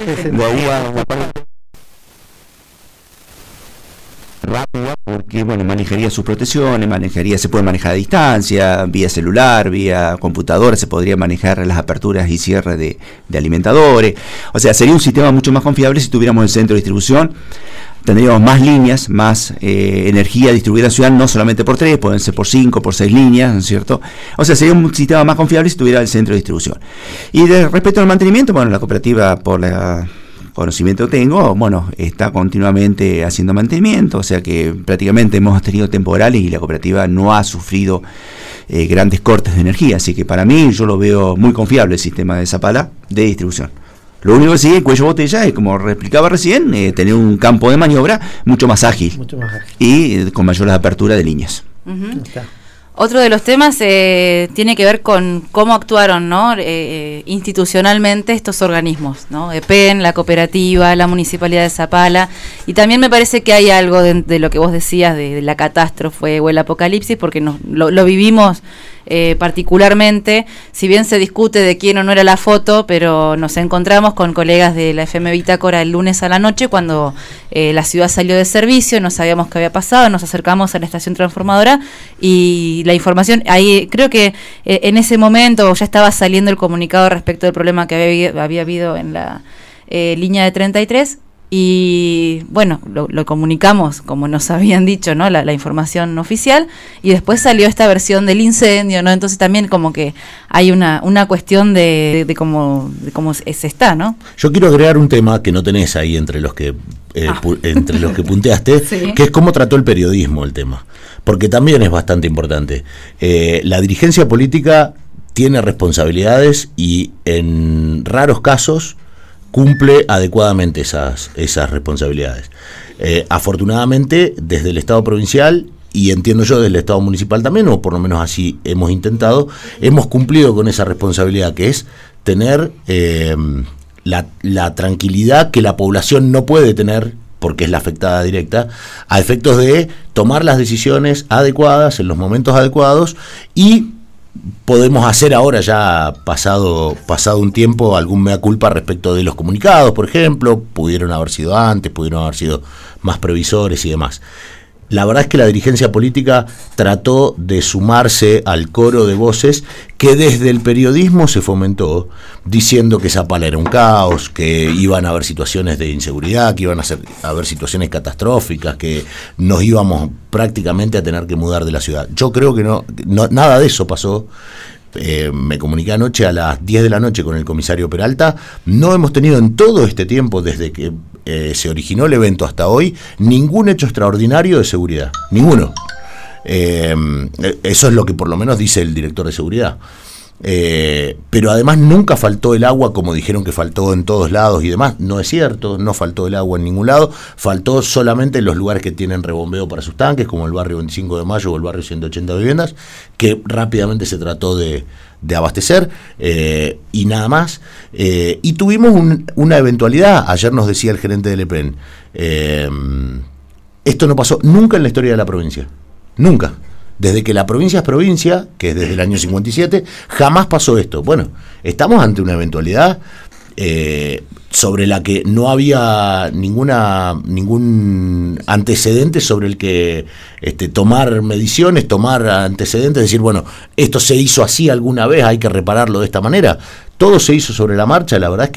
rápida, porque bueno, manejaría sus protecciones, manejaría, se puede manejar a distancia, vía celular, vía computadora, se podría manejar las aperturas y cierres de, de alimentadores, o sea, sería un sistema mucho más confiable si tuviéramos el centro de distribución. Tendríamos más líneas, más eh, energía distribuida en la ciudad, no solamente por tres, pueden ser por cinco, por seis líneas, ¿no es cierto? O sea, sería un sistema más confiable si tuviera el centro de distribución. Y de respecto al mantenimiento, bueno, la cooperativa, por la conocimiento que tengo, bueno, está continuamente haciendo mantenimiento, o sea que prácticamente hemos tenido temporales y la cooperativa no ha sufrido eh, grandes cortes de energía, así que para mí yo lo veo muy confiable el sistema de Zapala de distribución. Lo único que sigue, el cuello botella, es, como explicaba recién, eh, tener un campo de maniobra mucho más ágil, mucho más ágil. y eh, con mayores aperturas de líneas. Uh-huh. Otro de los temas eh, tiene que ver con cómo actuaron, ¿no? eh, institucionalmente estos organismos, ¿no? E P E N, la cooperativa, la Municipalidad de Zapala, y también me parece que hay algo de, de lo que vos decías de, de la catástrofe o el apocalipsis, porque nos, lo, lo vivimos eh, particularmente, si bien se discute de quién o no era la foto, pero nos encontramos con colegas de la F M Bitácora el lunes a la noche cuando eh, la ciudad salió de servicio, no sabíamos qué había pasado, nos acercamos a la estación transformadora y la información, ahí creo que eh, en ese momento ya estaba saliendo el comunicado respecto del problema que había, había habido en la eh, línea de treinta y tres, y bueno, lo, lo comunicamos como nos habían dicho, ¿no? La, la información oficial, y después salió esta versión del incendio, ¿no? Entonces también como que hay una, una cuestión de, de, de cómo, de cómo se está, ¿no? Yo quiero agregar un tema que no tenés ahí entre los que eh, ah. pu- entre los que punteaste, sí. Que es cómo trató el periodismo el tema, porque también es bastante importante. Eh, la dirigencia política tiene responsabilidades y en raros casos cumple adecuadamente esas, esas responsabilidades. Eh, afortunadamente, desde el Estado provincial, y entiendo yo desde el Estado municipal también, o por lo menos así hemos intentado, hemos cumplido con esa responsabilidad, que es tener eh, la, la tranquilidad que la población no puede tener, porque es la afectada directa, a efectos de tomar las decisiones adecuadas en los momentos adecuados, y podemos hacer ahora, ya pasado pasado un tiempo, algún mea culpa respecto de los comunicados, por ejemplo, pudieron haber sido antes, pudieron haber sido más previsores y demás. La verdad es que la dirigencia política trató de sumarse al coro de voces que desde el periodismo se fomentó, diciendo que Zapala era un caos, que iban a haber situaciones de inseguridad, que iban a, ser, a haber situaciones catastróficas, que nos íbamos prácticamente a tener que mudar de la ciudad. Yo creo que no, no nada de eso pasó. Eh, me comuniqué anoche a las diez de la noche con el comisario Peralta. No hemos tenido en todo este tiempo, desde que eh, se originó el evento hasta hoy, ningún hecho extraordinario de seguridad, ninguno. Eh, eso es lo que por lo menos dice el director de seguridad. Eh, pero además nunca faltó el agua como dijeron que faltó en todos lados y demás. No es cierto, no faltó el agua en ningún lado, faltó solamente en los lugares que tienen rebombeo para sus tanques, como el barrio veinticinco de mayo o el barrio ciento ochenta viviendas, que rápidamente se trató de, de abastecer, eh, y nada más. Eh, y tuvimos un, una eventualidad, ayer nos decía el gerente del E P E N, eh, esto no pasó nunca en la historia de la provincia, nunca. Desde que la provincia es provincia, que es desde el año cincuenta y siete, jamás pasó esto. Bueno, estamos ante una eventualidad eh, sobre la que no había ninguna ningún antecedente sobre el que este, tomar mediciones, tomar antecedentes, decir, bueno, esto se hizo así alguna vez, hay que repararlo de esta manera. Todo se hizo sobre la marcha. La verdad es que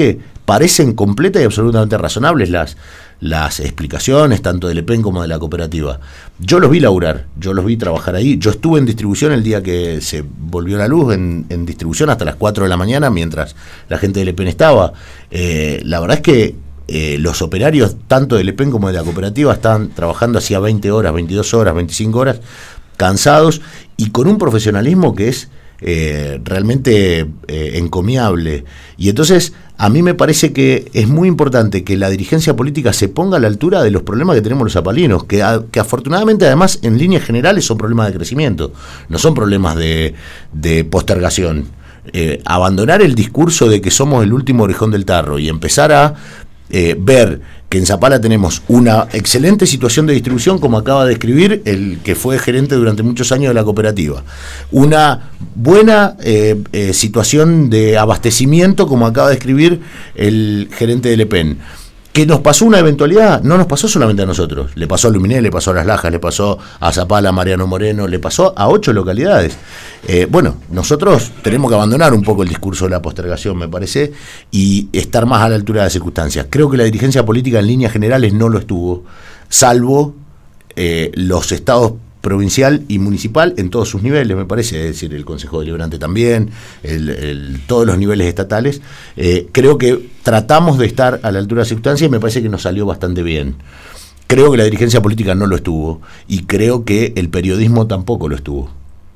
parecen completas y absolutamente razonables las, las explicaciones, tanto del E P E N como de la cooperativa. Yo los vi laburar, yo los vi trabajar ahí. Yo estuve en distribución el día que se volvió la luz, en, en distribución hasta las cuatro de la mañana, mientras la gente del E P E N estaba. Eh, la verdad es que eh, los operarios, tanto del E P E N como de la cooperativa, estaban trabajando hacía veinte horas, veintidós horas, veinticinco horas, cansados y con un profesionalismo que es eh, realmente eh, encomiable. Y entonces a mí me parece que es muy importante que la dirigencia política se ponga a la altura de los problemas que tenemos los zapalinos, que, a, que afortunadamente además en líneas generales son problemas de crecimiento, no son problemas de, de postergación. Eh, abandonar el discurso de que somos el último orejón del tarro y empezar a eh, ver que en Zapala tenemos una excelente situación de distribución, como acaba de describir el que fue gerente durante muchos años de la cooperativa, una buena eh, eh, situación de abastecimiento, como acaba de describir el gerente del E P E N. ¿Que nos pasó una eventualidad? No nos pasó solamente a nosotros, le pasó a Luminé, le pasó a Las Lajas, le pasó a Zapala, a Mariano Moreno, le pasó a ocho localidades. Eh, bueno, nosotros tenemos que abandonar un poco el discurso de la postergación, me parece, y estar más a la altura de las circunstancias. Creo que la dirigencia política en líneas generales no lo estuvo, salvo eh, los estados provincial y municipal en todos sus niveles, me parece, es decir, el Consejo Deliberante también, el, el, todos los niveles estatales. Eh, creo que tratamos de estar a la altura de las circunstancias y me parece que nos salió bastante bien. Creo que la dirigencia política no lo estuvo y creo que el periodismo tampoco lo estuvo.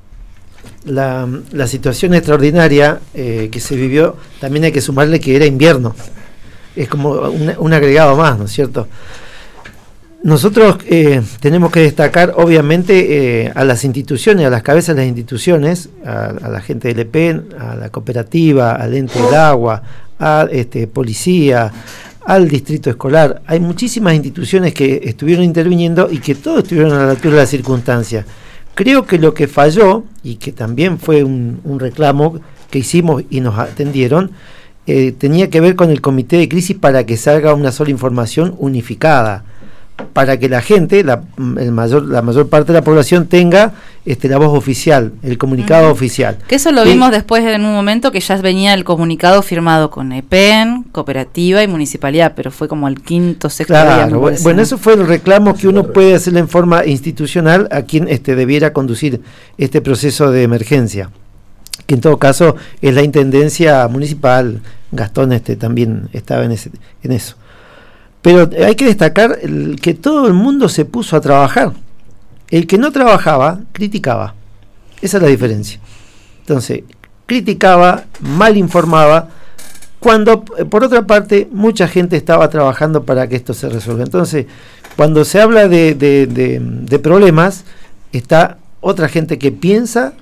La, la situación extraordinaria eh, que se vivió, también hay que sumarle que era invierno. Es como un, un agregado más, ¿no es cierto? Nosotros eh, tenemos que destacar, obviamente, eh, a las instituciones, a las cabezas de las instituciones, a, a la gente del E P E N, a la cooperativa, al ente del agua, a este, policía, al distrito escolar. Hay muchísimas instituciones que estuvieron interviniendo y que todos estuvieron a la altura de las circunstancias. Creo que lo que falló, y que también fue un, un reclamo que hicimos y nos atendieron, eh, tenía que ver con el comité de crisis para que salga una sola información unificada, para que la gente, la, el mayor, la mayor parte de la población tenga este, la voz oficial, el comunicado uh-huh. oficial. Que eso lo y, vimos después en un momento que ya venía el comunicado firmado con E P E N, cooperativa y municipalidad, pero fue como el quinto, sexto claro, día. Bueno, bueno, eso fue el reclamo que uno puede hacer en forma institucional a quien este, debiera conducir este proceso de emergencia, que en todo caso es la Intendencia Municipal. Gastón este, también estaba en, ese, en eso. Pero hay que destacar el, que todo el mundo se puso a trabajar. El que no trabajaba, criticaba. Esa es la diferencia. Entonces, criticaba, mal informaba, cuando, por otra parte, mucha gente estaba trabajando para que esto se resuelva. Entonces, cuando se habla de, de, de, de problemas, está otra gente que piensa,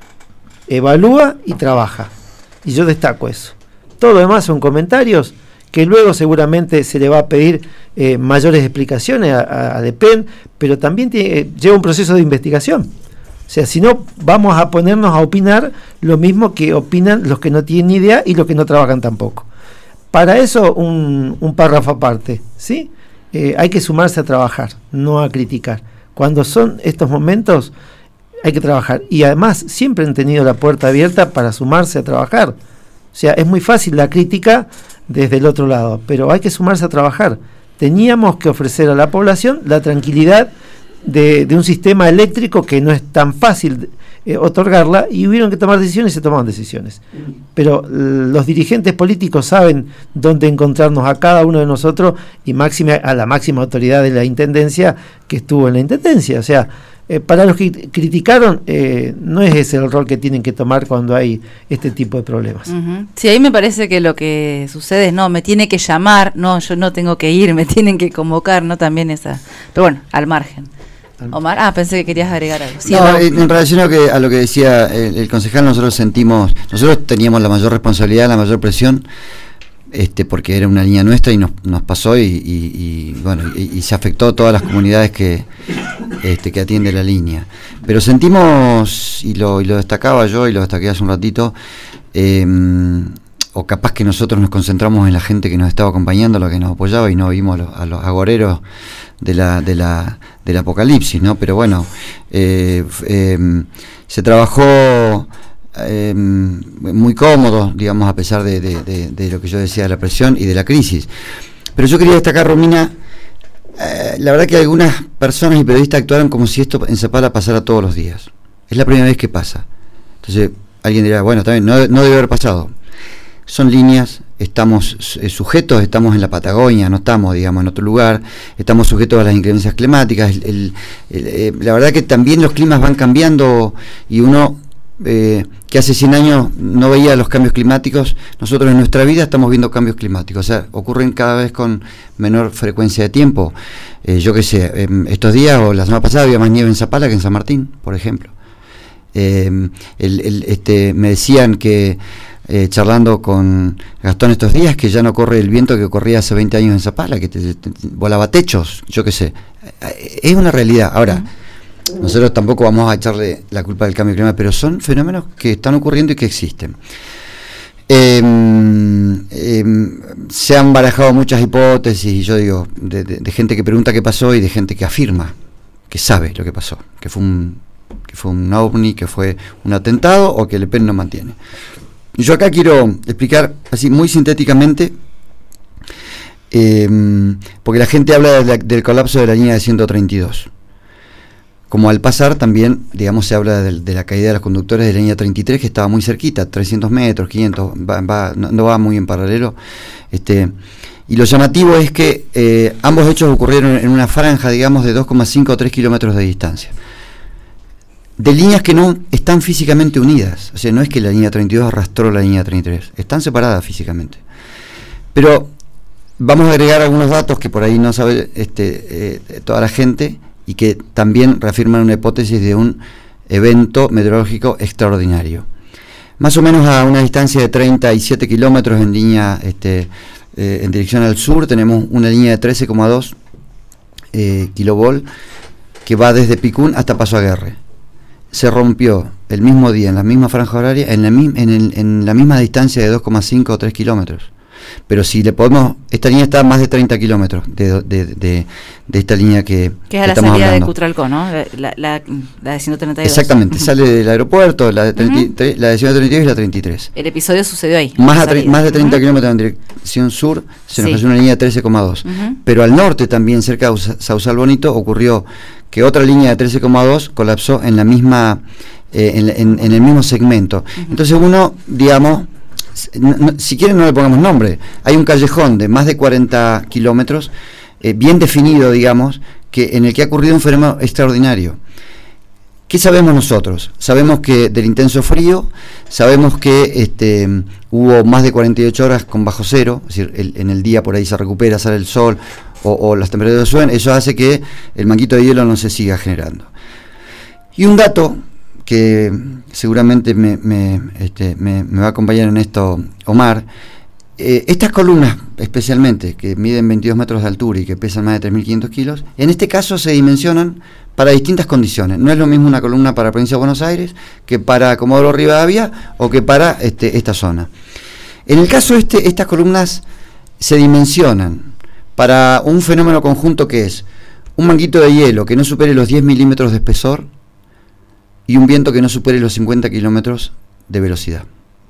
evalúa y trabaja. Y yo destaco eso. Todo lo demás son comentarios que luego seguramente se le va a pedir eh, mayores explicaciones a, a, a E P E N, pero también tiene, eh, lleva un proceso de investigación. O sea, si no, vamos a ponernos a opinar lo mismo que opinan los que no tienen ni idea y los que no trabajan tampoco. Para eso, un, un párrafo aparte, ¿sí? Eh, hay que sumarse a trabajar, no a criticar. Cuando son estos momentos, hay que trabajar. Y además, siempre han tenido la puerta abierta para sumarse a trabajar. O sea, es muy fácil la crítica desde el otro lado, pero hay que sumarse a trabajar. Teníamos que ofrecer a la población la tranquilidad de, de un sistema eléctrico que no es tan fácil eh, otorgarla, y hubieron que tomar decisiones y se tomaron decisiones. Pero los dirigentes políticos saben dónde encontrarnos a cada uno de nosotros, y máxima, a la máxima autoridad de la Intendencia que estuvo en la Intendencia. O sea, Eh, para los que criticaron, eh, no es ese el rol que tienen que tomar cuando hay este tipo de problemas. Uh-huh. Sí, ahí me parece que lo que sucede es, no, me tiene que llamar, no, yo no tengo que ir, me tienen que convocar, no también esa. Pero bueno, al margen. Omar, ah, pensé que querías agregar algo. Sí, no, en, en relación a, que, a lo que decía el, el concejal, nosotros sentimos, nosotros teníamos la mayor responsabilidad, la mayor presión, este porque era una línea nuestra y nos, nos pasó y, y, y bueno y, y se afectó a todas las comunidades que este que atiende la línea, pero sentimos, y lo, y lo destacaba yo y lo destaqué hace un ratito, eh, o capaz que nosotros nos concentramos en la gente que nos estaba acompañando, la que nos apoyaba, y no vimos a los, a los agoreros de la de la del apocalipsis, ¿no? Pero bueno, eh, eh, se trabajó eh, muy cómodos, digamos, a pesar de, de, de, de lo que yo decía de la presión y de la crisis. Pero yo quería destacar, Romina, eh, la verdad que algunas personas y periodistas actuaron como si esto en Zapala pasara todos los días. Es la primera vez que pasa. Entonces alguien dirá, bueno, también no, no debe haber pasado. Son líneas, estamos sujetos, estamos en la Patagonia, no estamos, digamos, en otro lugar, estamos sujetos a las inclemencias climáticas. El, el, el, eh, la verdad que también los climas van cambiando y uno eh, que hace cien años no veía los cambios climáticos, nosotros en nuestra vida estamos viendo cambios climáticos, o sea, ocurren cada vez con menor frecuencia de tiempo. Eh, yo qué sé, eh, estos días o la semana pasada había más nieve en Zapala que en San Martín, por ejemplo. Eh, el, el, este, me decían que Eh, charlando con Gastón estos días, que ya no corre el viento que corría hace veinte años en Zapala, que te, te, te, volaba techos, yo qué sé. Es una realidad. Ahora, uh-huh. nosotros tampoco vamos a echarle la culpa del cambio climático, pero son fenómenos que están ocurriendo y que existen. Eh, eh, se han barajado muchas hipótesis, y yo digo, de, de, de gente que pregunta qué pasó y de gente que afirma que sabe lo que pasó, que fue un, que fue un ovni, que fue un atentado o que Le Pen no mantiene. Yo acá quiero explicar así muy sintéticamente, eh, porque la gente habla de la, del colapso de la línea de ciento treinta y dos. Como al pasar también, digamos, se habla de, de la caída de los conductores de la línea treinta y tres, que estaba muy cerquita, trescientos metros, quinientos, va, va, no, no va muy en paralelo. Este, y lo llamativo es que eh, ambos hechos ocurrieron en una franja, digamos, de dos coma cinco o tres kilómetros de distancia, de líneas que no están físicamente unidas. O sea, no es que la línea treinta y dos arrastró la línea treinta y tres, están separadas físicamente. Pero vamos a agregar algunos datos que por ahí no sabe este, eh, toda la gente, y que también reafirman una hipótesis de un evento meteorológico extraordinario. Más o menos a una distancia de treinta y siete kilómetros en línea este, eh, en dirección al sur, tenemos una línea de trece coma dos eh, kilovolt que va desde Picún hasta Paso Aguerre. Se rompió el mismo día, en la misma franja horaria, en la, en el, en la misma distancia de dos coma cinco o tres kilómetros. Pero si le podemos, esta línea está a más de treinta kilómetros de, de, de, de esta línea que, que es a la estamos salida hablando. De Cutralcó, ¿no? La, la, la de ciento treinta y dos. Exactamente, uh-huh. Sale del aeropuerto, la de, treinta y tres, uh-huh. La de ciento treinta y dos y la treinta y tres. El episodio sucedió ahí. Más, a tre- más de treinta uh-huh. kilómetros en dirección sur, se nos sí. cayó una línea de trece coma dos. Uh-huh. Pero al norte también, cerca de Sausal Bonito, ocurrió que otra línea de trece coma dos colapsó en la misma, eh, en, en, en el mismo segmento. Uh-huh. Entonces uno, digamos, no, no, si quieren no le pongamos nombre, hay un callejón de más de cuarenta kilómetros, eh, bien definido, digamos, que en el que ha ocurrido un fenómeno extraordinario. ¿Qué sabemos nosotros? Sabemos que del intenso frío, sabemos que este, hubo más de cuarenta y ocho horas con bajo cero, es decir, el, en el día por ahí se recupera, sale el sol, o, o las temperaturas suben, eso hace que el manguito de hielo no se siga generando. Y un dato que seguramente me, me, este, me, me va a acompañar en esto Omar, eh, estas columnas especialmente, que miden veintidós metros de altura y que pesan más de tres mil quinientos kilos, en este caso se dimensionan para distintas condiciones. No es lo mismo una columna para la provincia de Buenos Aires que para Comodoro Rivadavia o que para este, esta zona. En el caso este, estas columnas se dimensionan para un fenómeno conjunto que es un manguito de hielo que no supere los diez milímetros de espesor y un viento que no supere los cincuenta kilómetros de velocidad.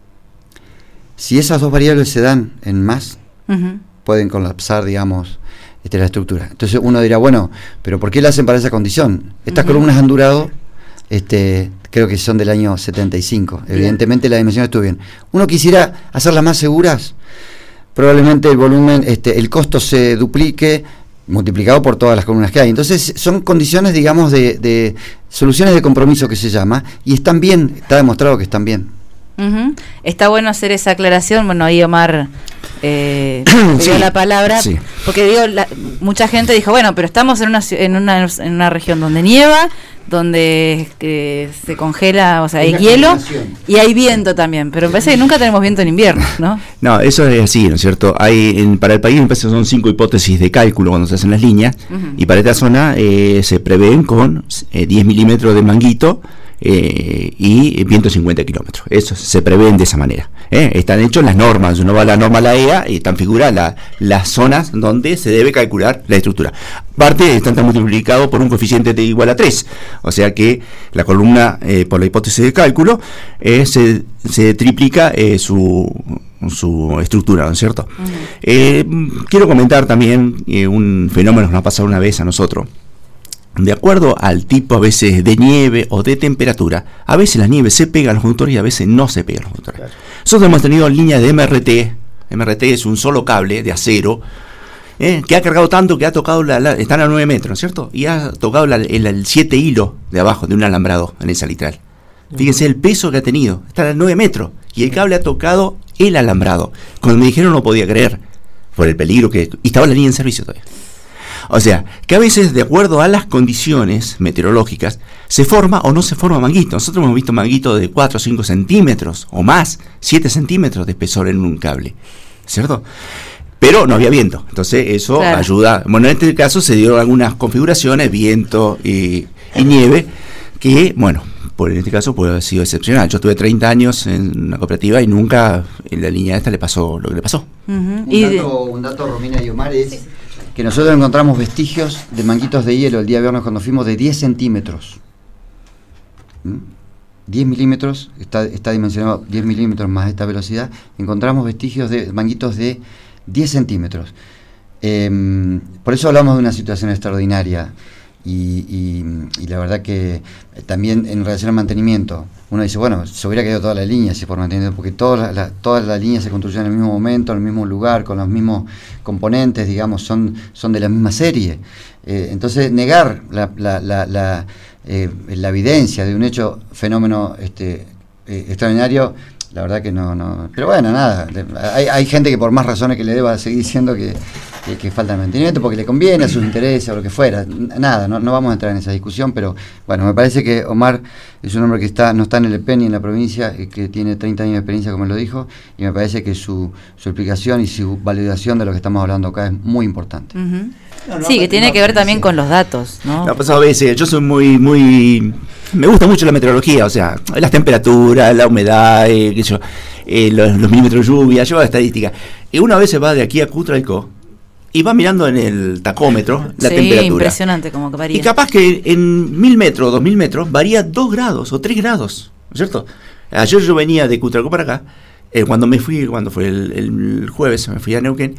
Si esas dos variables se dan en más, uh-huh. pueden colapsar, digamos, este, la estructura. Entonces uno dirá, bueno, pero ¿por qué la hacen para esa condición? Estas uh-huh. columnas han durado, este, creo que son del año setenta y cinco. Bien. Evidentemente la dimensión estuvo bien. Uno quisiera hacerlas más seguras, probablemente el volumen, este, el costo se duplique, multiplicado por todas las columnas que hay. Entonces son condiciones, digamos, de, de soluciones de compromiso que se llama, y están bien, está demostrado que están bien. Uh-huh. Está bueno hacer esa aclaración. Bueno, ahí Omar eh, sí, dio la palabra, sí. Porque digo, la, mucha gente dijo, bueno, pero estamos en una, en una, en una región donde nieva, donde eh, se congela, o sea, hay hielo y hay viento también, pero me parece que nunca tenemos viento en invierno, ¿no? No, eso es así, ¿no es cierto? Hay en, para el país me parece que son cinco hipótesis de cálculo cuando se hacen las líneas, uh-huh. y para esta zona eh, se prevén con eh, diez milímetros de manguito eh, y viento cincuenta kilómetros. Eso se prevén de esa manera. ¿eh? Están hechos las normas, uno va a la norma, la E A, y están figuradas la, las zonas donde se debe calcular la estructura. Aparte, están multiplicados por un coeficiente de igual a tres, o sea que la columna, eh, por la hipótesis de cálculo, eh, se, se triplica eh, su, su estructura, ¿no es cierto? Uh-huh. eh, quiero comentar también eh, un fenómeno que nos ha pasado una vez a nosotros. De acuerdo al tipo a veces de nieve o de temperatura, a veces la nieve se pega a los conductores y a veces no se pega a los conductores. Claro. Nosotros hemos tenido líneas de M R T. M R T es un solo cable de acero eh, que ha cargado tanto que ha tocado, la, la, están a nueve metros, ¿no es cierto? Y ha tocado la, el, el siete hilo de abajo de un alambrado en esa litral. Fíjense el peso que ha tenido, está a nueve metros y el cable ha tocado el alambrado. Cuando me dijeron no podía creer por el peligro que... Y estaba la línea en servicio todavía. O sea, que a veces, de acuerdo a las condiciones meteorológicas, se forma o no se forma manguito. Nosotros hemos visto manguitos de cuatro o cinco centímetros o más, siete centímetros de espesor en un cable, ¿cierto? Pero no había viento, entonces eso claro. ayuda. Bueno, en este caso se dieron algunas configuraciones, viento y, y nieve, que, bueno, por en este caso puede haber sido excepcional. Yo estuve treinta años en una cooperativa y nunca en la línea esta le pasó lo que le pasó. Uh-huh. Un, y dato, de... un dato, Romina y Omar, es... Sí. que nosotros encontramos vestigios de manguitos de hielo el día viernes cuando fuimos de diez centímetros. ¿Mm? diez milímetros, está, está dimensionado diez milímetros más esta velocidad, encontramos vestigios de manguitos de diez centímetros. Eh, por eso hablamos de una situación extraordinaria. Y, y, y la verdad que también en relación al mantenimiento, uno dice, bueno, se hubiera quedado toda la línea si por mantenimiento, porque todas las la, toda la líneas se construyeron en el mismo momento, en el mismo lugar, con los mismos componentes, digamos, son, son de la misma serie. Eh, entonces, negar la, la, la, la, eh, la evidencia de un hecho, fenómeno este, eh, extraordinario, la verdad que no, no. Pero bueno, nada, hay, hay gente que por más razones que le deba seguir diciendo que Que, que falta de mantenimiento porque le conviene a sus intereses o lo que fuera, nada, no, no vamos a entrar en esa discusión, pero bueno, me parece que Omar es un hombre que está no está en el E P E N ni en la provincia, que tiene treinta años de experiencia, como él lo dijo, y me parece que su, su explicación y su validación de lo que estamos hablando acá es muy importante. Uh-huh. no, no, sí, que no, tiene no, que ver también sí. con los datos, ¿no? No, pues a veces yo soy muy, muy, me gusta mucho la meteorología, o sea, las temperaturas, la humedad, eh, qué sé yo, eh, los, los milímetros de lluvia, yo hago estadística, y una vez se va de aquí a Cutralcó y va mirando en el tacómetro la sí, temperatura. Impresionante como que varía. Y capaz que en mil metros o dos mil metros varía dos grados o tres grados, ¿no es cierto? Ayer yo venía de Cutralcó para acá, eh, cuando me fui, cuando fue el, el jueves, me fui a Neuquén,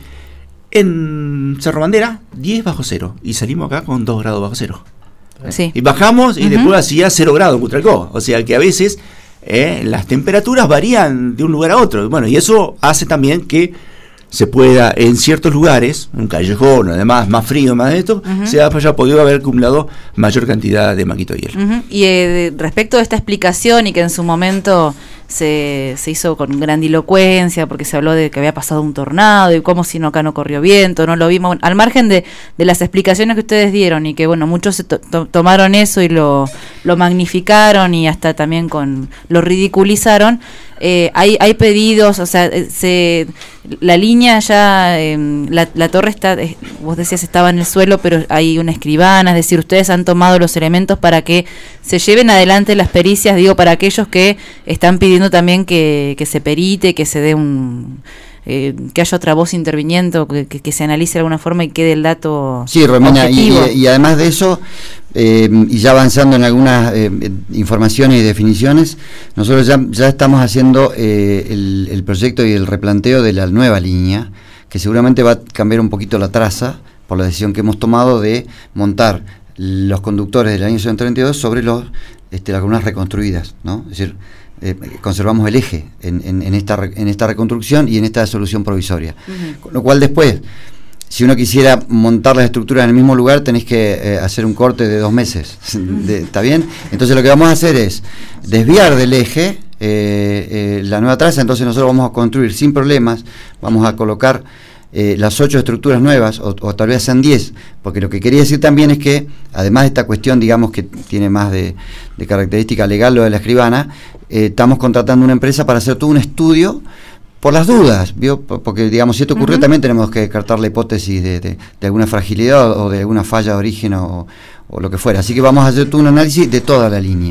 en Cerro Bandera, diez bajo cero, y salimos acá con dos grados bajo cero. Sí. Y bajamos y uh-huh. después hacía cero grados en Cutralcó, o sea que a veces eh, las temperaturas varían de un lugar a otro, bueno, y eso hace también que se pueda, en ciertos lugares, un callejón, además más frío, más de esto, uh-huh. se haya podido haber acumulado mayor cantidad de manguito de hielo. Uh-huh. Y eh, respecto a esta explicación y que en su momento se, se hizo con grandilocuencia porque se habló de que había pasado un tornado y cómo si no acá no corrió viento, no lo vimos, al margen de, de las explicaciones que ustedes dieron y que bueno, muchos se to- to- tomaron eso y lo, lo magnificaron y hasta también con lo ridiculizaron. Eh, hay, hay pedidos, o sea, se, la línea ya, eh, la, la torre está, eh, vos decías estaba en el suelo, pero hay una escribana, es decir, ustedes han tomado los elementos para que se lleven adelante las pericias, digo, para aquellos que están pidiendo también que, que se perite, que se dé un... Eh, que haya otra voz interviniendo, que, que, que se analice de alguna forma y quede el dato. Sí, Romina, y, y además de eso, eh, y ya avanzando en algunas eh, informaciones y definiciones, nosotros ya, ya estamos haciendo eh, el, el proyecto y el replanteo de la nueva línea, que seguramente va a cambiar un poquito la traza por la decisión que hemos tomado de montar los conductores del año ciento treinta y dos sobre los este, las columnas reconstruidas, ¿no? Es decir, Eh, conservamos el eje en, en, en, esta, en esta reconstrucción y en esta solución provisoria. Uh-huh. Con lo cual después, si uno quisiera montar las estructuras en el mismo lugar, tenés que eh, hacer un corte de dos meses. de, ¿Está bien? Entonces lo que vamos a hacer es desviar del eje eh, eh, la nueva traza, entonces nosotros vamos a construir sin problemas, vamos a colocar Eh, las ocho estructuras nuevas, o, o tal vez sean diez, porque lo que quería decir también es que, además de esta cuestión, digamos, que tiene más de, de característica legal, lo de la escribana, eh, estamos contratando una empresa para hacer todo un estudio por las dudas, ¿vio? Porque, digamos, si esto ocurrió, uh-huh. también tenemos que descartar la hipótesis de, de, de alguna fragilidad o de alguna falla de origen o, o lo que fuera. Así que vamos a hacer todo un análisis de toda la línea,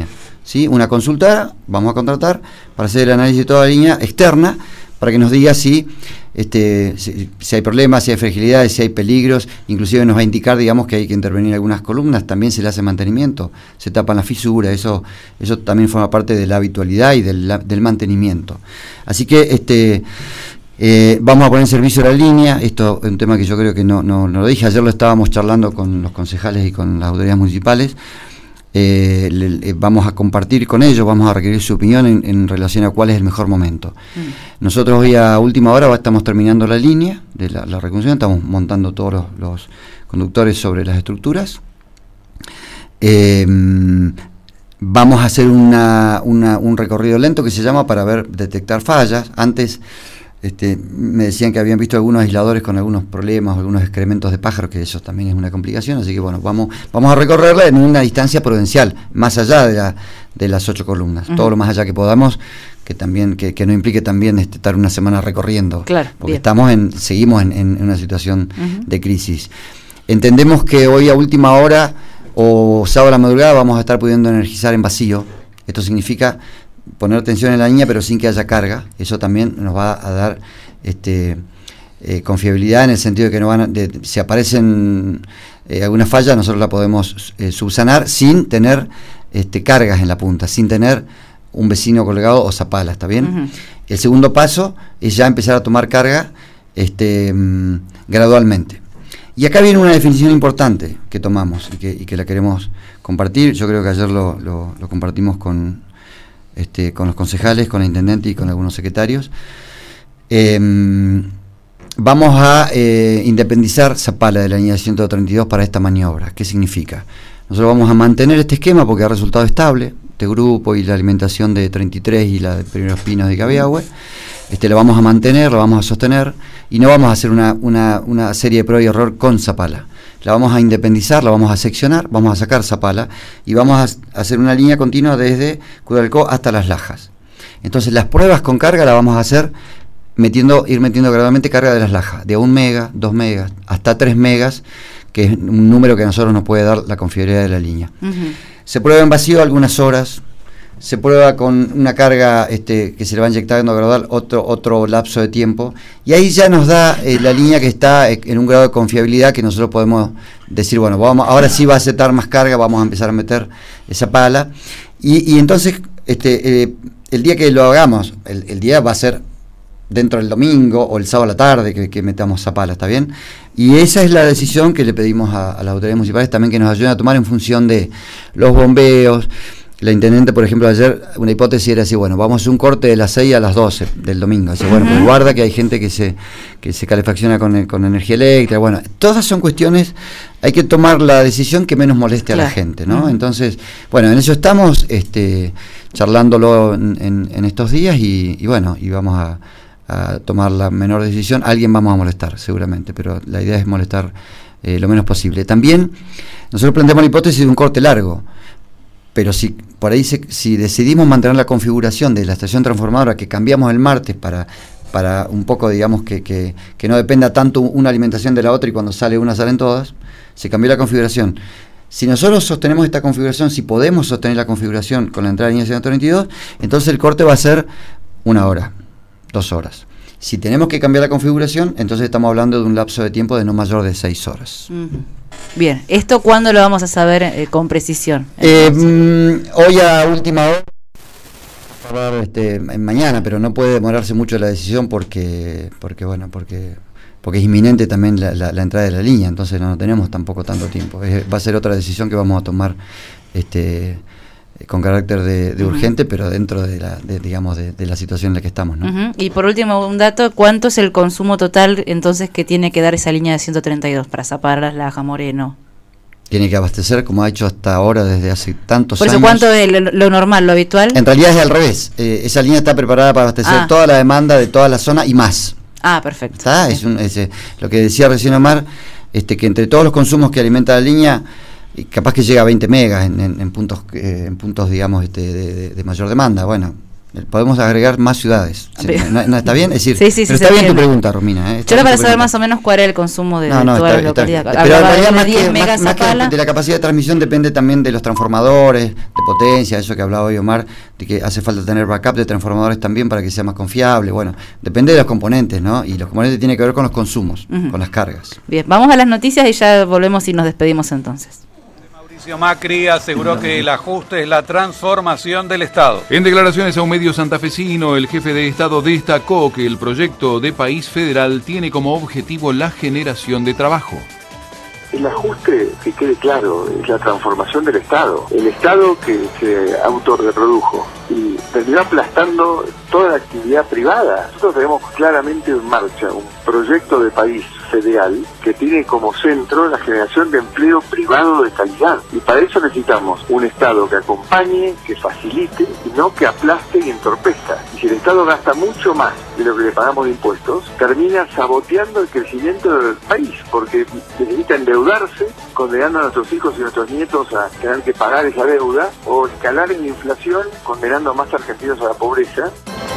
¿sí? Una consultora, vamos a contratar para hacer el análisis de toda la línea externa, para que nos diga si, este, si, si hay problemas, si hay fragilidades, si hay peligros, inclusive nos va a indicar, digamos, que hay que intervenir algunas columnas, también se le hace mantenimiento, se tapan las fisuras, eso, eso también forma parte de la habitualidad y del, del mantenimiento. Así que este eh, vamos a poner en servicio la línea, esto es un tema que yo creo que no, no, no lo dije, ayer lo estábamos charlando con los concejales y con las autoridades municipales. Eh, le, le, vamos a compartir con ellos, vamos a requerir su opinión en, en relación a cuál es el mejor momento. Mm. Nosotros hoy a última hora estamos terminando la línea de la, la reconstrucción, estamos montando todos los, los conductores sobre las estructuras. Eh, vamos a hacer una, una, un recorrido lento que se llama para ver, detectar fallas. Antes Este, me decían que habían visto algunos aisladores con algunos problemas, algunos excrementos de pájaros, que eso también es una complicación, así que bueno, vamos vamos a recorrerla en una distancia prudencial, más allá de, la, de las ocho columnas, uh-huh. todo lo más allá que podamos, que también que, que no implique también este, estar una semana recorriendo, claro, porque bien. estamos en seguimos en, en una situación uh-huh. de crisis. Entendemos que hoy a última hora o sábado a la madrugada vamos a estar pudiendo energizar en vacío. Esto significa poner tensión en la línea pero sin que haya carga. Eso también nos va a dar este, eh, confiabilidad en el sentido de que no van a, de, si aparecen eh, alguna falla nosotros la podemos eh, subsanar sin tener este, cargas en la punta, sin tener un vecino colgado o zapala, ¿está bien? Uh-huh. El segundo paso es ya empezar a tomar carga este, mmm, gradualmente. Y acá viene una definición importante que tomamos y que, y que la queremos compartir. Yo creo que ayer lo, lo, lo compartimos con Este, con los concejales, con el intendente y con algunos secretarios. Eh, vamos a eh, independizar Zapala de la línea ciento treinta y dos para esta maniobra. ¿Qué significa? Nosotros vamos a mantener este esquema porque ha resultado estable, este grupo y la alimentación de treinta y tres y la de Primeros Pinos de Cabiahue. Este, lo vamos a mantener, lo vamos a sostener y no vamos a hacer una, una, una serie de prueba y error con Zapala. La vamos a independizar, la vamos a seccionar, vamos a sacar Zapala y vamos a hacer una línea continua desde Cudalcó hasta Las Lajas. Entonces las pruebas con carga las vamos a hacer metiendo, ir metiendo gradualmente carga de Las Lajas, de un mega, dos megas, hasta tres megas, que es un número que a nosotros nos puede dar la confiabilidad de la línea. Uh-huh. Se prueba en vacío algunas horas, se prueba con una carga este, que se le va inyectando gradual otro, otro lapso de tiempo, y ahí ya nos da eh, la línea que está eh, en un grado de confiabilidad que nosotros podemos decir, bueno, vamos, ahora sí va a aceptar más carga, vamos a empezar a meter esa pala, y, y entonces este, eh, el día que lo hagamos, el, el día va a ser dentro del domingo o el sábado a la tarde que, que metamos esa pala, ¿está bien? Y esa es la decisión que le pedimos a, a las autoridades municipales también que nos ayuden a tomar en función de los bombeos. La intendente, por ejemplo, ayer una hipótesis era así, bueno, vamos a hacer un corte de las seis a las doce del domingo. Así, bueno, pues guarda que hay gente que se que se calefacciona con, con energía eléctrica. Bueno, todas son cuestiones, hay que tomar la decisión que menos moleste claro. a la gente, ¿no? Uh-huh. Entonces, bueno, en eso estamos este, charlándolo en, en, en estos días y, y bueno, y vamos a, a tomar la menor decisión. A alguien vamos a molestar, seguramente, pero la idea es molestar eh, lo menos posible. También nosotros planteamos la hipótesis de un corte largo. Pero si por ahí se, si decidimos mantener la configuración de la estación transformadora que cambiamos el martes para, para un poco, digamos, que, que, que no dependa tanto una alimentación de la otra y cuando sale una salen todas, se cambió la configuración. Si nosotros sostenemos esta configuración, si podemos sostener la configuración con la entrada de línea ciento treinta y dos, entonces el corte va a ser una hora, dos horas. Si tenemos que cambiar la configuración, entonces estamos hablando de un lapso de tiempo de no mayor de seis horas. Uh-huh. Bien, ¿esto cuándo lo vamos a saber eh, con precisión? Eh, mm, hoy a última hora, este, mañana, pero no puede demorarse mucho la decisión porque, porque bueno, porque porque es inminente también la, la, la entrada de la línea, entonces no, no tenemos tampoco tanto tiempo. Es, va a ser otra decisión que vamos a tomar este con carácter de, de uh-huh. urgente, pero dentro de la, de, digamos, de, de la situación en la que estamos, ¿no? Uh-huh. Y por último, un dato, ¿cuánto es el consumo total entonces que tiene que dar esa línea de ciento treinta y dos para Zapala, Las Lajas, Moreno? Tiene que abastecer, como ha hecho hasta ahora, desde hace tantos años. Por eso, ¿cuánto es lo, lo normal, lo habitual? En realidad es al revés, eh, esa línea está preparada para abastecer ah. toda la demanda de toda la zona y más. Ah, perfecto. ¿Está? Sí. Es, un, es eh, lo que decía recién Omar, este, que entre todos los consumos que alimenta la línea, capaz que llega a veinte megas en, en, en puntos, eh, en puntos digamos, este, de, de, de mayor demanda. Bueno, Podemos agregar más ciudades. Sí, no, no, ¿está bien? Es decir, sí, sí, pero sí, está bien entiende. tu pregunta, Romina. ¿eh? Yo era para saber más o menos cuál era el consumo de, no, no, de toda está, la localidad. Está, pero en realidad más, que, megas más, más que de la capacidad de transmisión depende también de los transformadores, de potencia, eso que hablaba hoy Omar, de que hace falta tener backup de transformadores también para que sea más confiable. Bueno, depende de los componentes, ¿no? Y los componentes tienen que ver con los consumos, uh-huh. con las cargas. Bien, vamos a las noticias y ya volvemos y nos despedimos entonces. Mauricio Macri aseguró que el ajuste es la transformación del Estado. En declaraciones a un medio santafesino, el jefe de Estado destacó que el proyecto de país federal tiene como objetivo la generación de trabajo. El ajuste, que quede claro, es la transformación del Estado. El Estado que se autorreprodujo y terminó aplastando toda la actividad privada. Nosotros tenemos claramente en marcha un proyecto de país federal que tiene como centro la generación de empleo privado de calidad. Y para eso necesitamos un Estado que acompañe, que facilite y no que aplaste y entorpezca. Y si el Estado gasta mucho más de lo que le pagamos de impuestos, termina saboteando el crecimiento del país, porque necesita endeudarse, condenando a nuestros hijos y nuestros nietos a tener que pagar esa deuda, o escalar en la inflación, condenando a más argentinos a la pobreza.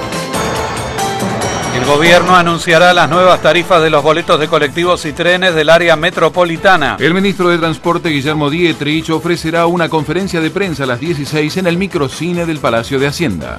El gobierno anunciará las nuevas tarifas de los boletos de colectivos y trenes del área metropolitana. El ministro de Transporte, Guillermo Dietrich, ofrecerá una conferencia de prensa a las dieciséis en el microcine del Palacio de Hacienda.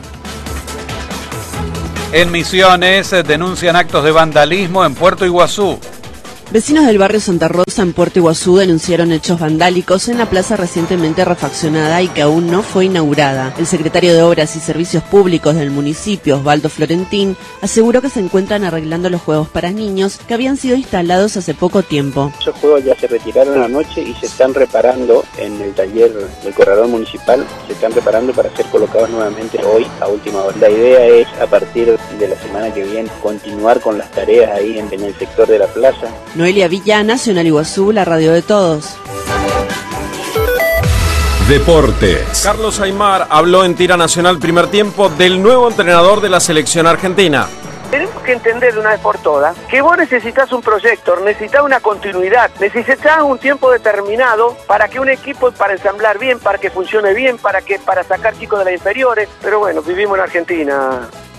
En Misiones denuncian actos de vandalismo en Puerto Iguazú. Vecinos del barrio Santa Rosa en Puerto Iguazú denunciaron hechos vandálicos en la plaza recientemente refaccionada y que aún no fue inaugurada. El secretario de Obras y Servicios Públicos del municipio, Osvaldo Florentín, aseguró que se encuentran arreglando los juegos para niños que habían sido instalados hace poco tiempo. Esos juegos ya se retiraron anoche y se están reparando en el taller del corredor municipal, se están reparando para ser colocados nuevamente hoy a última hora. La idea es, a partir de la semana que viene, continuar con las tareas ahí en, en el sector de la plaza. Noelia Villa, Nacional Iguazú, la radio de todos. Deportes. Carlos Aymar habló en Tira Nacional primer tiempo del nuevo entrenador de la selección argentina. Tenemos que entender de una vez por todas que vos necesitas un proyecto, necesitas una continuidad, necesitas un tiempo determinado para que un equipo, para ensamblar bien, para que funcione bien, para que para sacar chicos de las inferiores. Pero bueno, vivimos en Argentina.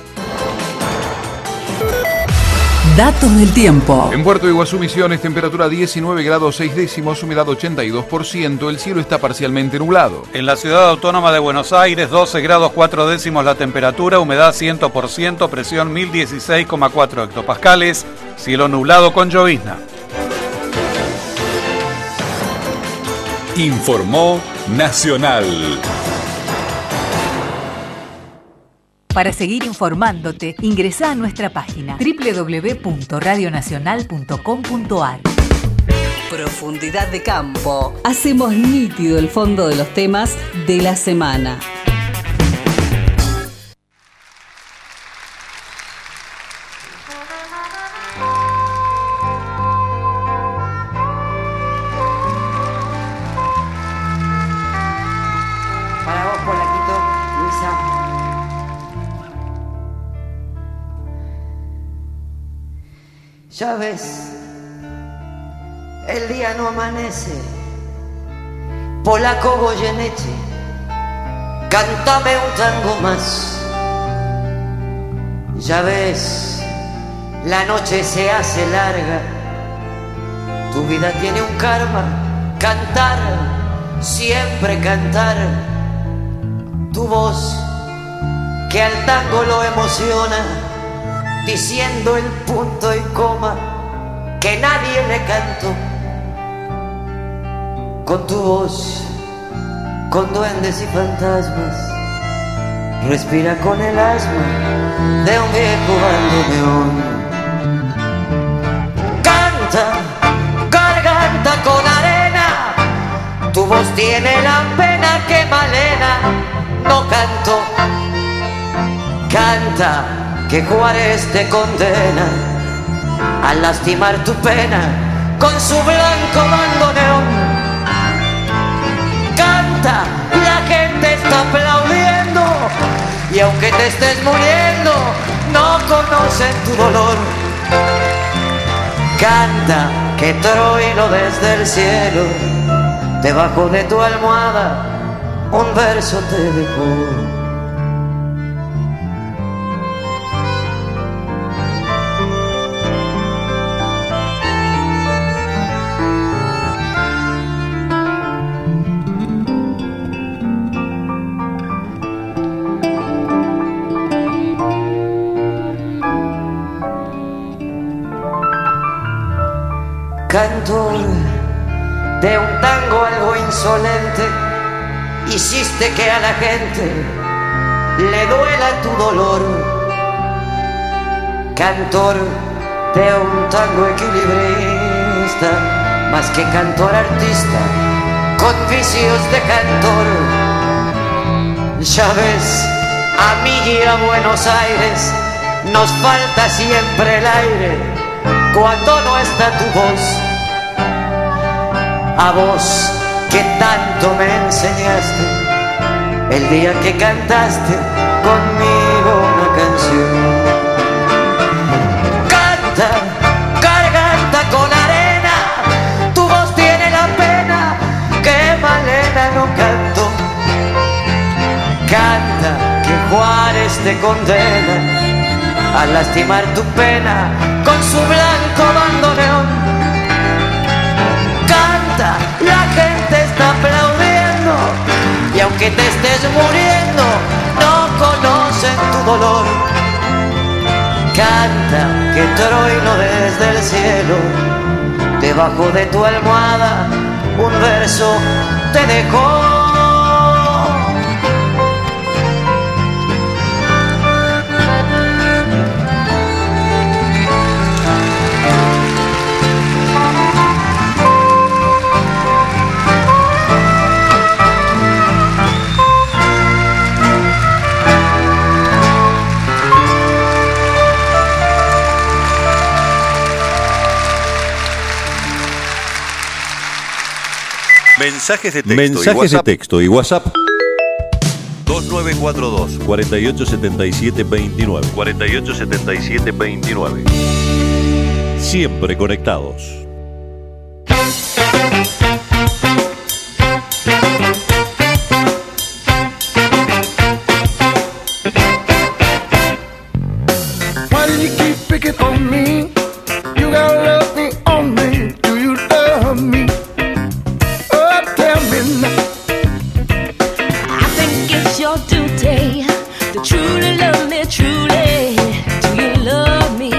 Datos del tiempo. En Puerto Iguazú, Misiones, temperatura diecinueve grados seis décimos, humedad ochenta y dos por ciento, el cielo está parcialmente nublado. En la ciudad autónoma de Buenos Aires, doce grados cuatro décimos la temperatura, humedad cien por ciento, presión mil dieciséis coma cuatro hectopascales, cielo nublado con llovizna. Informó Nacional. Para seguir informándote, ingresá a nuestra página doble u doble u doble u punto radio nacional punto com punto a r. Profundidad de campo. Hacemos nítido el fondo de los temas de la semana. Para vos, Polaquito, Luisa. Ya ves, el día no amanece. Polaco Goyeneche, cántame un tango más. Ya ves, la noche se hace larga. Tu vida tiene un karma, cantar, siempre cantar. Tu voz, que al tango lo emociona, diciendo el punto y coma que nadie le cantó. Con tu voz, con duendes y fantasmas, respira con el asma de un viejo bandoneón. Canta, garganta con arena, tu voz tiene la pena que Malena no cantó. Canta, que Juárez te condena a lastimar tu pena con su blanco bandoneón. Canta, la gente está aplaudiendo y aunque te estés muriendo, no conocen tu dolor. Canta, que Troilo desde el cielo, debajo de tu almohada, un verso te dejó. Cantor de un tango algo insolente, hiciste que a la gente le duela tu dolor. Cantor de un tango equilibrista, más que cantor artista, con vicios de cantor. Ya ves, a mí y a Buenos Aires nos falta siempre el aire cuando no está tu voz. A vos que tanto me enseñaste el día que cantaste conmigo una canción. Canta, garganta con arena, tu voz tiene la pena que Malena no cantó. Canta, que Juárez te condena a lastimar tu pena con su blanco bandoneón. Canta, la gente está aplaudiendo y aunque te estés muriendo no conocen tu dolor. Canta, que trueno desde el cielo, debajo de tu almohada un verso te dejó. Mensajes de texto, Mensajes y de texto y WhatsApp dos nueve cuatro dos, cuatro ocho siete siete dos nueve. cuatro ocho siete siete dos nueve. Siempre conectados. Why did you keep picking on me? You gotta love me on me. Do you love me? Oh, tell me now. I think it's your duty to truly love me, truly. Do you love me?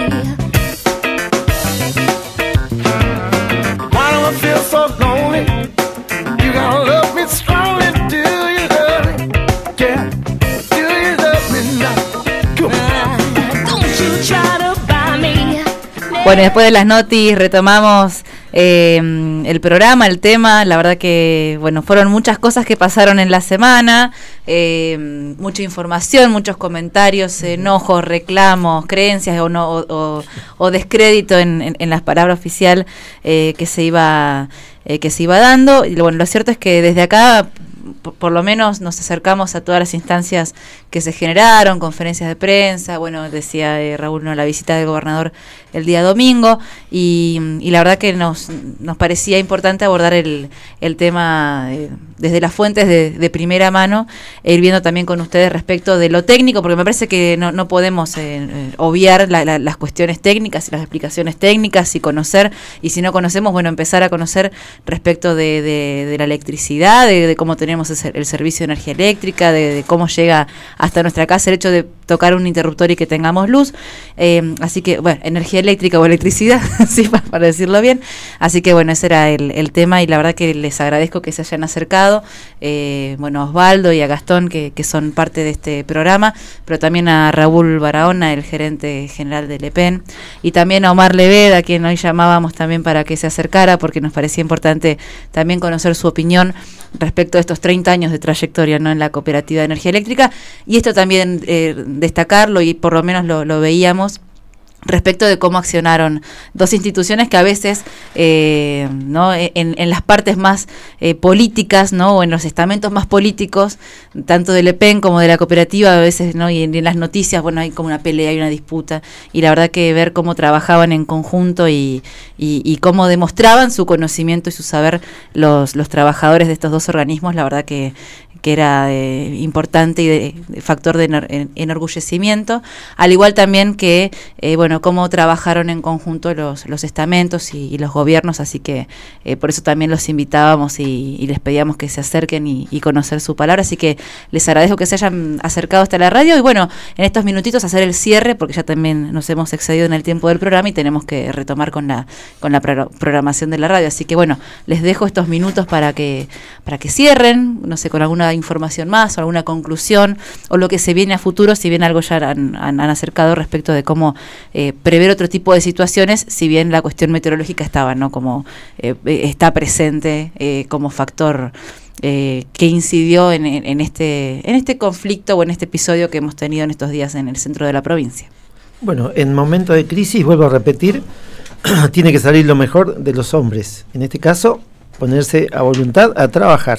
Why do I feel so lonely? You gotta love me strongly. Do you love me? Yeah. Do you love me now? Come on. Don't you try to buy me. Bueno, después de las notis retomamos eh, el programa, el tema. La verdad que, bueno, fueron muchas cosas que pasaron en la semana, eh, mucha información, muchos comentarios, enojos, reclamos, creencias o, no, o, o, o descrédito en, en, en las palabras oficial eh, que se iba eh, que se iba dando. Y bueno, lo cierto es que desde acá, por, por lo menos, nos acercamos a todas las instancias que se generaron, conferencias de prensa, bueno, decía eh, Raúl, ¿no?, la visita del gobernador el día domingo, y, y la verdad que nos, nos parecía importante abordar el, el tema eh, desde las fuentes de, de primera mano, e ir viendo también con ustedes respecto de lo técnico, porque me parece que no, no podemos eh, eh, obviar la, la, las cuestiones técnicas y las explicaciones técnicas, y conocer, y si no conocemos, bueno, empezar a conocer respecto de, de, de la electricidad, de, de cómo tenemos el, el servicio de energía eléctrica, de, de cómo llega hasta nuestra casa el hecho de tocar un interruptor y que tengamos luz. Eh, así que, bueno, energía eléctrica o electricidad, sí, para, para decirlo bien. Así que, bueno, ese era el, el tema, y la verdad que les agradezco que se hayan acercado, eh, bueno, a Osvaldo y a Gastón, que, que son parte de este programa, pero también a Raúl Barahona, el gerente general del E P E N, y también a Omar Leved, a quien hoy llamábamos también para que se acercara, porque nos parecía importante también conocer su opinión respecto a estos treinta años de trayectoria, ¿no?, en la cooperativa de energía eléctrica. Y esto también eh, destacarlo, y por lo menos lo, lo veíamos respecto de cómo accionaron dos instituciones que a veces, eh, ¿no?, en, en las partes más eh, políticas, ¿no?, o en los estamentos más políticos, tanto del E P E N como de la cooperativa, a veces, ¿no?, y en, en las noticias, bueno, hay como una pelea, hay una disputa, y la verdad que ver cómo trabajaban en conjunto y, y, y cómo demostraban su conocimiento y su saber los, los trabajadores de estos dos organismos, la verdad que que era eh, importante y de, de factor de enor, en, enorgullecimiento, al igual también que, eh, bueno, bueno, cómo trabajaron en conjunto los, los estamentos y, y los gobiernos, así que eh, por eso también los invitábamos y, y les pedíamos que se acerquen y, y conocer su palabra, así que les agradezco que se hayan acercado hasta la radio y bueno, en estos minutitos hacer el cierre, porque ya también nos hemos excedido en el tiempo del programa y tenemos que retomar con la con la pro- programación de la radio, así que bueno, les dejo estos minutos para que para que cierren, no sé, con alguna información más o alguna conclusión o lo que se viene a futuro, si bien algo ya han, han, han acercado respecto de cómo eh, prever otro tipo de situaciones, si bien la cuestión meteorológica estaba, ¿no? Como eh, está presente eh, como factor eh, que incidió en, en, en este en este conflicto o en este episodio que hemos tenido en estos días en el centro de la provincia. Bueno, en momentos de crisis, vuelvo a repetir, tiene que salir lo mejor de los hombres. En este caso, ponerse a voluntad a trabajar.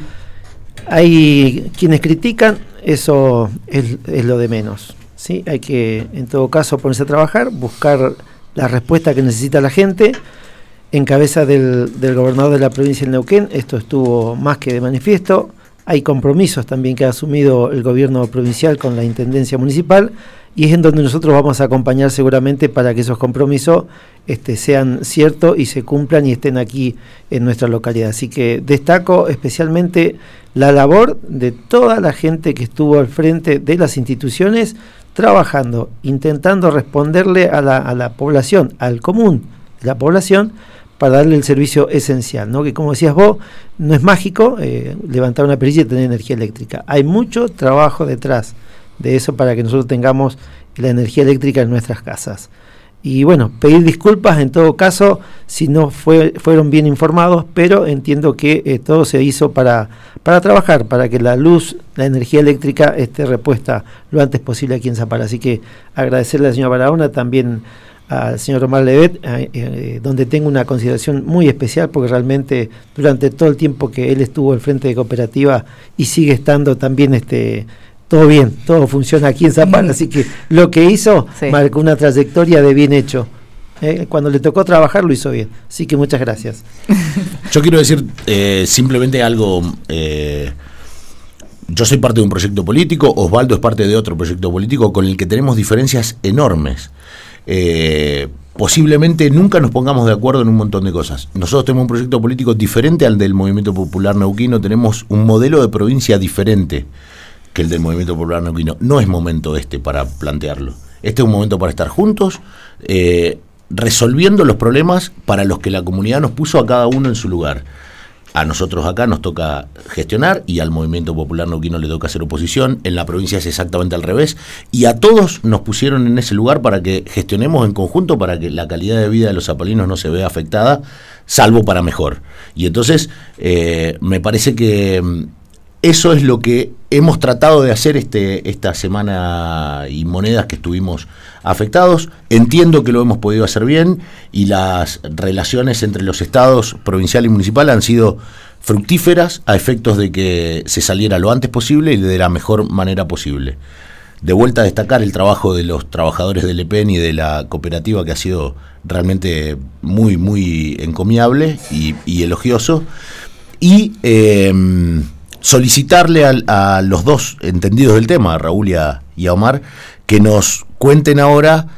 Hay quienes critican, eso es, es lo de menos, ¿sí? Hay que, en todo caso, ponerse a trabajar, buscar la respuesta que necesita la gente. En cabeza del, del gobernador de la provincia de Neuquén, esto estuvo más que de manifiesto. Hay compromisos también que ha asumido el gobierno provincial con la intendencia municipal, y es en donde nosotros vamos a acompañar seguramente para que esos compromisos este, sean ciertos y se cumplan y estén aquí en nuestra localidad. Así que destaco especialmente la labor de toda la gente que estuvo al frente de las instituciones trabajando, intentando responderle a la, a la población, al común de la población, para darle el servicio esencial, ¿no? Que como decías vos, no es mágico eh, levantar una perilla y tener energía eléctrica. Hay mucho trabajo detrás de eso para que nosotros tengamos la energía eléctrica en nuestras casas. Y bueno, pedir disculpas en todo caso si no fue, fueron bien informados, pero entiendo que eh, todo se hizo para, para trabajar, para que la luz, la energía eléctrica esté repuesta lo antes posible aquí en Zapala. Así que agradecerle a la señora Barahona, también al señor Omar Levet, eh, eh, donde tengo una consideración muy especial, porque realmente durante todo el tiempo que él estuvo al frente de cooperativa y sigue estando también este todo bien, todo funciona aquí en Zapala, así que lo que hizo sí. marcó una trayectoria de bien hecho. Eh, cuando le tocó trabajar lo hizo bien, así que muchas gracias. Yo quiero decir eh, simplemente algo. eh, yo soy parte de un proyecto político, Osvaldo es parte de otro proyecto político con el que tenemos diferencias enormes. Eh, posiblemente nunca nos pongamos de acuerdo en un montón de cosas. Nosotros tenemos un proyecto político diferente al del Movimiento Popular Neuquino, tenemos un modelo de provincia diferente que el del Movimiento Popular Neuquino. No es momento este para plantearlo. Este es un momento para estar juntos, eh, resolviendo los problemas para los que la comunidad nos puso a cada uno en su lugar. A nosotros acá nos toca gestionar y al Movimiento Popular Neuquino le toca hacer oposición. En la provincia es exactamente al revés. Y a todos nos pusieron en ese lugar para que gestionemos en conjunto, para que la calidad de vida de los zapalinos no se vea afectada, salvo para mejor. Y entonces eh, me parece que eso es lo que hemos tratado de hacer este esta semana y monedas que estuvimos afectados. Entiendo que lo hemos podido hacer bien y las relaciones entre los estados provincial y municipal han sido fructíferas a efectos de que se saliera lo antes posible y de la mejor manera posible. De vuelta a destacar el trabajo de los trabajadores del E P E N y de la cooperativa, que ha sido realmente muy, muy encomiable y, y elogioso. Y eh, solicitarle a, a los dos entendidos del tema, a Raúl y a, y a Omar, que nos cuenten ahora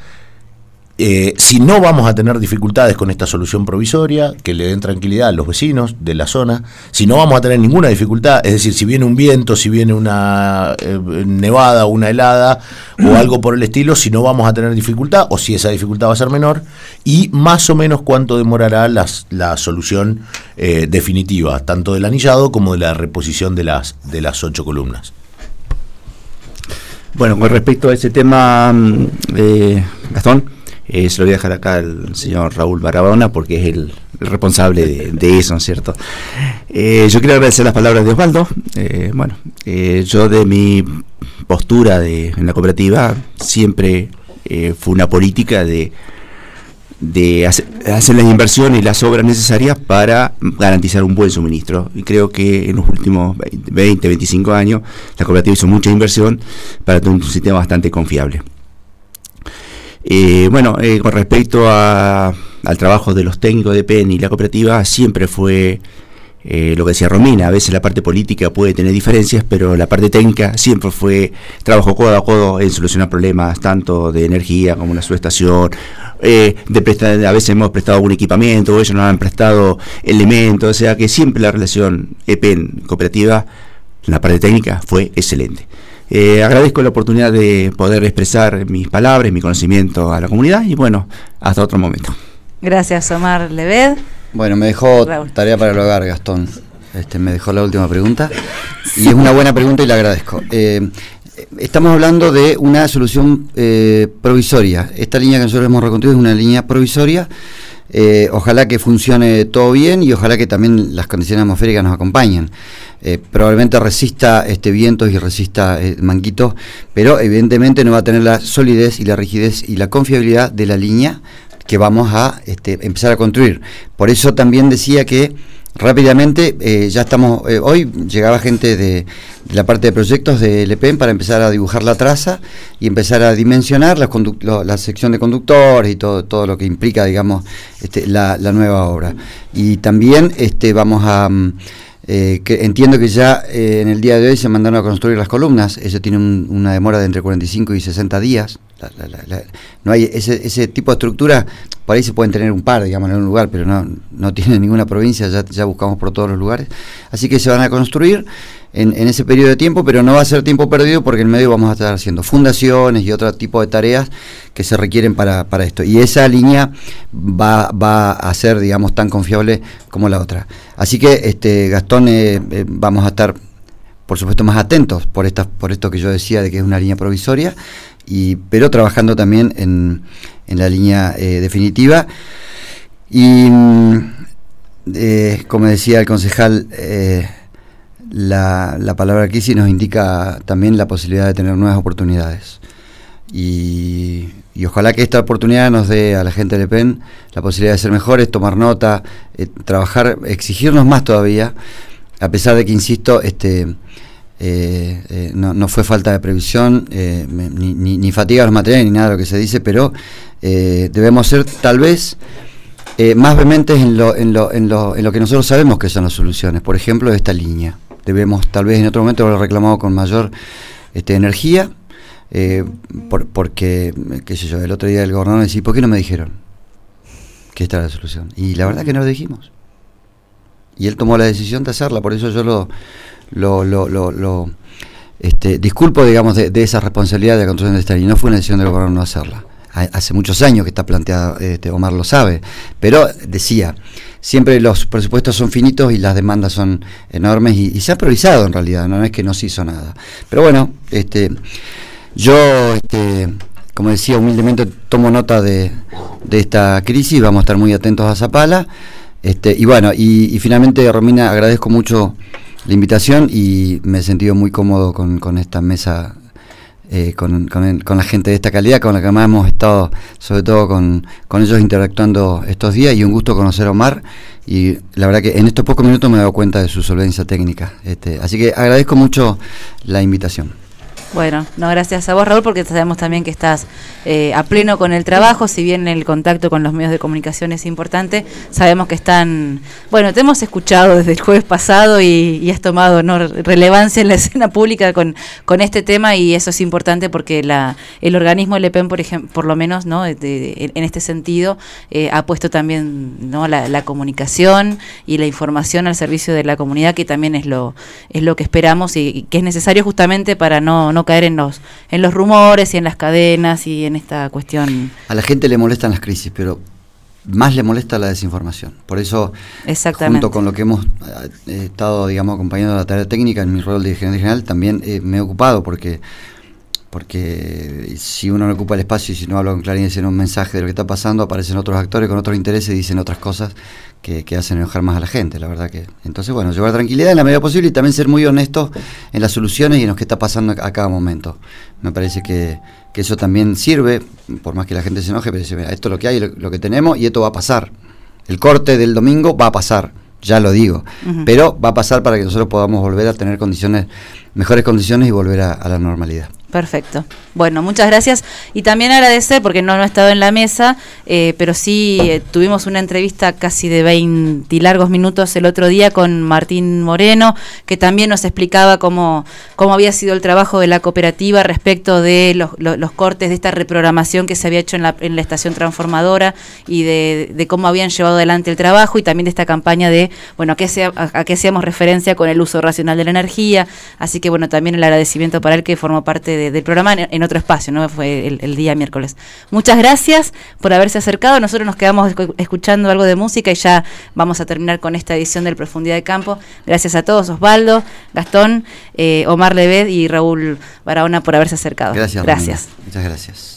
eh, si no vamos a tener dificultades con esta solución provisoria, que le den tranquilidad a los vecinos de la zona, si no vamos a tener ninguna dificultad, es decir, si viene un viento, si viene una eh, nevada o una helada o algo por el estilo, si no vamos a tener dificultad o si esa dificultad va a ser menor, y más o menos cuánto demorará las, la solución eh, definitiva, tanto del anillado como de la reposición de las, de las ocho columnas. Bueno, con respecto a ese tema, eh, Gastón, Eh, se lo voy a dejar acá al señor Raúl Barahona porque es el, el responsable de, de eso, ¿no es cierto? Eh, yo quiero agradecer las palabras de Osvaldo. Eh, bueno, eh, yo de mi postura de, en la cooperativa siempre eh, fue una política de, de hacer, hacer las inversiones y las obras necesarias para garantizar un buen suministro. Y creo que en los últimos veinte, veinticinco años la cooperativa hizo mucha inversión para tener un sistema bastante confiable. Eh, bueno, eh, con respecto a, al trabajo de los técnicos de E P E N y la cooperativa, siempre fue eh, lo que decía Romina, a veces la parte política puede tener diferencias, pero la parte técnica siempre fue trabajo codo a codo en solucionar problemas tanto de energía como la subestación. Eh, de prestar, a veces hemos prestado algún equipamiento, o ellos nos han prestado elementos, o sea que siempre la relación E P E N cooperativa, la parte técnica, fue excelente. Eh, agradezco la oportunidad de poder expresar mis palabras, mi conocimiento a la comunidad y bueno, hasta otro momento. Gracias, Omar Leved. Bueno, me dejó Raúl. tarea para el hogar, Gastón. Este, me dejó la última pregunta y es una buena pregunta y la agradezco. Eh, Estamos hablando de una solución eh, provisoria. Esta línea que nosotros hemos reconstruido es una línea provisoria. Eh, ojalá que funcione todo bien y ojalá que también las condiciones atmosféricas nos acompañen. Eh, probablemente resista este vientos y resista eh, manguitos, pero evidentemente no va a tener la solidez y la rigidez y la confiabilidad de la línea que vamos a este, empezar a construir. Por eso también decía que rápidamente, eh, ya estamos, eh, hoy llegaba gente de, de la parte de proyectos de L P E N para empezar a dibujar la traza y empezar a dimensionar la, lo, la sección de conductores y todo, todo lo que implica, digamos, este, la, la nueva obra. Y también este, vamos a... Eh, que entiendo que ya eh, en el día de hoy se mandaron a construir las columnas. Eso tiene un, una demora de entre cuarenta y cinco y sesenta días. La, la, la, la, no hay ese, ese tipo de estructura. Por ahí se pueden tener un par, digamos, en un lugar, pero no, no tiene ninguna provincia. Ya, ya buscamos por todos los lugares. Así que se van a construir en, en ese periodo de tiempo, pero no va a ser tiempo perdido porque en medio vamos a estar haciendo fundaciones y otro tipo de tareas que se requieren para, para esto. Y esa línea va, va a ser, digamos, tan confiable como la otra. Así que, este, Gastón, eh, eh, vamos a estar, por supuesto, más atentos por esta, por esto que yo decía de que es una línea provisoria, y pero trabajando también en, en la línea eh, definitiva. Y, eh, como decía el concejal, eh, la, la palabra crisis nos indica también la posibilidad de tener nuevas oportunidades. Y, y ojalá que esta oportunidad nos dé a la gente de L P E N la posibilidad de ser mejores, tomar nota, eh, trabajar, exigirnos más todavía, a pesar de que, insisto, este eh, eh, no, no fue falta de previsión, eh, ni, ni, ni fatiga de los materiales, ni nada de lo que se dice, pero eh, debemos ser tal vez eh, más vehementes en lo, en, lo, en, lo, en lo que nosotros sabemos que son las soluciones. Por ejemplo, esta línea. Debemos tal vez en otro momento haberlo reclamado con mayor este, energía. Eh, por, porque, qué sé yo, el otro día el gobernador me decía, ¿por qué no me dijeron que esta era la solución? Y la verdad que no lo dijimos. Y él tomó la decisión de hacerla, por eso yo lo, lo, lo, lo, lo este, disculpo, digamos, de, de esa responsabilidad de la construcción de esta línea. No fue una decisión del gobernador no hacerla. Hace muchos años que está planteada, este, Omar lo sabe, pero decía, siempre los presupuestos son finitos y las demandas son enormes y, y se ha priorizado en realidad, no es que no se hizo nada. Pero bueno, este... Yo, este, como decía, humildemente tomo nota de, de esta crisis, vamos a estar muy atentos a Zapala. Este, y bueno, y, y finalmente, Romina, agradezco mucho la invitación y me he sentido muy cómodo con, con esta mesa, eh, con, con, el, con la gente de esta calidad, con la que más hemos estado, sobre todo con, con ellos interactuando estos días, y un gusto conocer a Omar. Y la verdad que en estos pocos minutos me he dado cuenta de su solvencia técnica. Este, así que agradezco mucho la invitación. Bueno, no, gracias a vos, Raúl, porque sabemos también que estás eh, a pleno con el trabajo, si bien el contacto con los medios de comunicación es importante, sabemos que están, bueno, te hemos escuchado desde el jueves pasado y, y has tomado, ¿no?, relevancia en la escena pública con, con este tema, y eso es importante porque la el organismo L P E N, por ejemplo, por lo menos, ¿no?, de, de, en este sentido, eh, ha puesto también, ¿no?, la, la comunicación y la información al servicio de la comunidad, que también es lo es lo que esperamos y, y que es necesario justamente para no, no caer en los en los rumores y en las cadenas y en esta cuestión. A la gente le molestan las crisis, pero más le molesta la desinformación. Por eso, junto con lo que hemos eh, estado, digamos, acompañando la tarea técnica en mi rol de gerente general, también eh, me he ocupado porque porque si uno no ocupa el espacio y si no habla con claridad en un mensaje de lo que está pasando, aparecen otros actores con otros intereses y dicen otras cosas que, que hacen enojar más a la gente, la verdad que. Entonces, bueno, llevar tranquilidad en la medida posible y también ser muy honestos en las soluciones y en lo que está pasando a cada momento. Me parece que, que eso también sirve, por más que la gente se enoje, pero dice, mira, esto es lo que hay, lo, lo que tenemos y esto va a pasar. El corte del domingo va a pasar, ya lo digo, uh-huh. pero va a pasar para que nosotros podamos volver a tener condiciones, mejores condiciones y volver a, a la normalidad. Perfecto. Bueno, muchas gracias. Y también agradecer, porque no, no he estado en la mesa, eh, pero sí eh, tuvimos una entrevista casi de veinte largos minutos el otro día con Martín Moreno, que también nos explicaba cómo, cómo había sido el trabajo de la cooperativa respecto de los, los, los cortes de esta reprogramación que se había hecho en la, en la estación transformadora y de, de cómo habían llevado adelante el trabajo, y también de esta campaña de, bueno, a qué, sea, a, a qué hacíamos referencia con el uso racional de la energía. Así que, bueno, también el agradecimiento para él, que formó parte de De, del programa en, en otro espacio, ¿no? Fue el, el día miércoles. Muchas gracias por haberse acercado. Nosotros nos quedamos escu- escuchando algo de música y ya vamos a terminar con esta edición del Profundidad de Campo. Gracias a todos, Osvaldo, Gastón, eh, Omar Levet y Raúl Barahona, por haberse acercado. Gracias. Gracias. Ramona. Muchas gracias.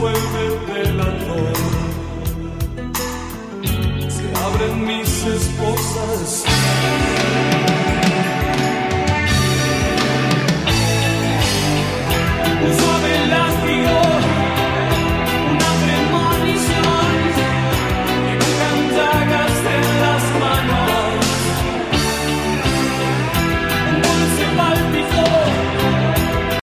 Mis esposas